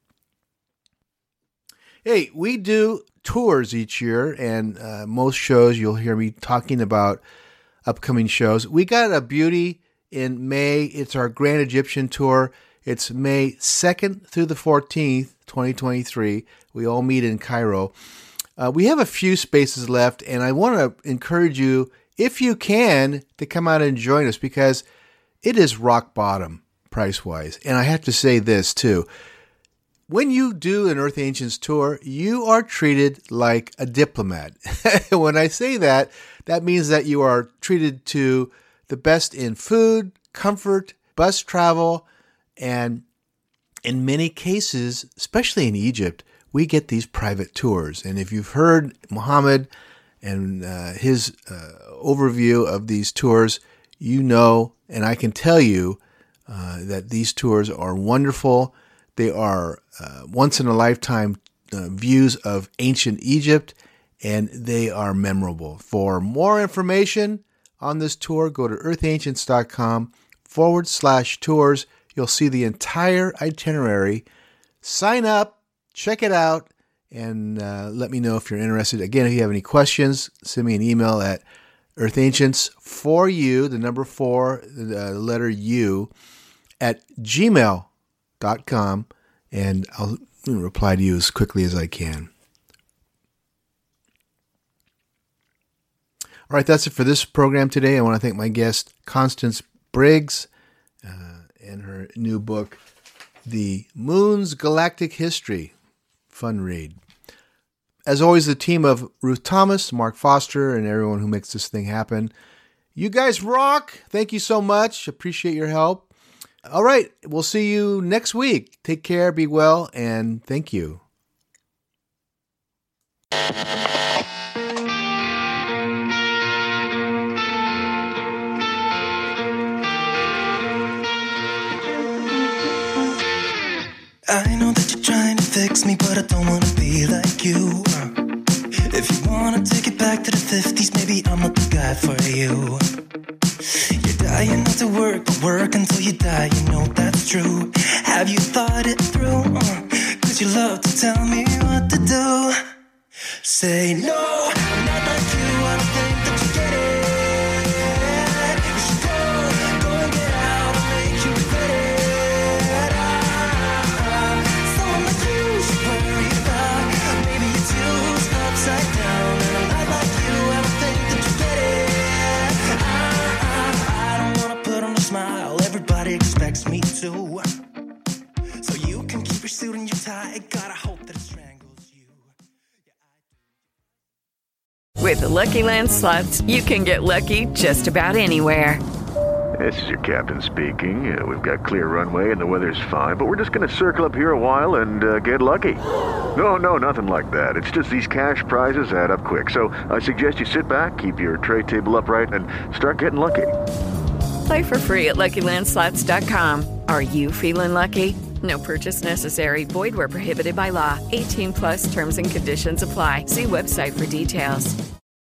Hey, we do tours each year, and most shows you'll hear me talking about upcoming shows. We got a beauty in May. It's our Grand Egyptian Tour. It's May 2nd through the 14th, 2023. We all meet in Cairo. We have a few spaces left, and I want to encourage you, if you can, to come out and join us, because it is rock bottom price-wise. And I have to say this, too. When you do an Earth Ancients tour, you are treated like a diplomat. When I say that, that means that you are treated to the best in food, comfort, bus travel, and in many cases, especially in Egypt, we get these private tours. And if you've heard Muhammad and his overview of these tours, you know, and I can tell you that these tours are wonderful. They are once-in-a-lifetime views of ancient Egypt, and they are memorable. For more information on this tour, go to earthancients.com/tours. You'll see the entire itinerary. Sign up, check it out, and let me know if you're interested. Again, if you have any questions, send me an email at earthancientsforyou, the number 4, the letter U, at gmail.com, and I'll reply to you as quickly as I can. All right, that's it for this program today. I want to thank my guest, Constance Briggs, and her new book, The Moon's Galactic History. Fun read. As always, the team of Ruth Thomas, Mark Foster, and everyone who makes this thing happen. You guys rock. Thank you so much. Appreciate your help. All right, we'll see you next week. Take care, be well, and thank you. I know that you're trying to fix me, but I don't want to be like you. If you want to take it back to the 50s, maybe I'm not the guy for you. You're dying not to work, but work until you die, you know that's true. Have you thought it through? 'Cause you love to tell me what to do. Say no, I'm not like you, I don't think that you get it. You should go and get out and make you regret it. Someone like you should worry about. Maybe your two's upside down, and I'm not like you, I don't think that you get it. I don't wanna put on a smile, everybody expects me to. So you can keep your suit and your tie, gotta hope that it strangles you. With the Lucky Land Slots, you can get lucky just about anywhere. This is your captain speaking. We've got clear runway and the weather's fine, but we're just going to circle up here a while and get lucky. No, nothing like that. It's just these cash prizes add up quick. So I suggest you sit back, keep your tray table upright, and start getting lucky. Play for free at LuckyLandSlots.com. Are you feeling lucky? No purchase necessary. Void where prohibited by law. 18+ terms and conditions apply. See website for details.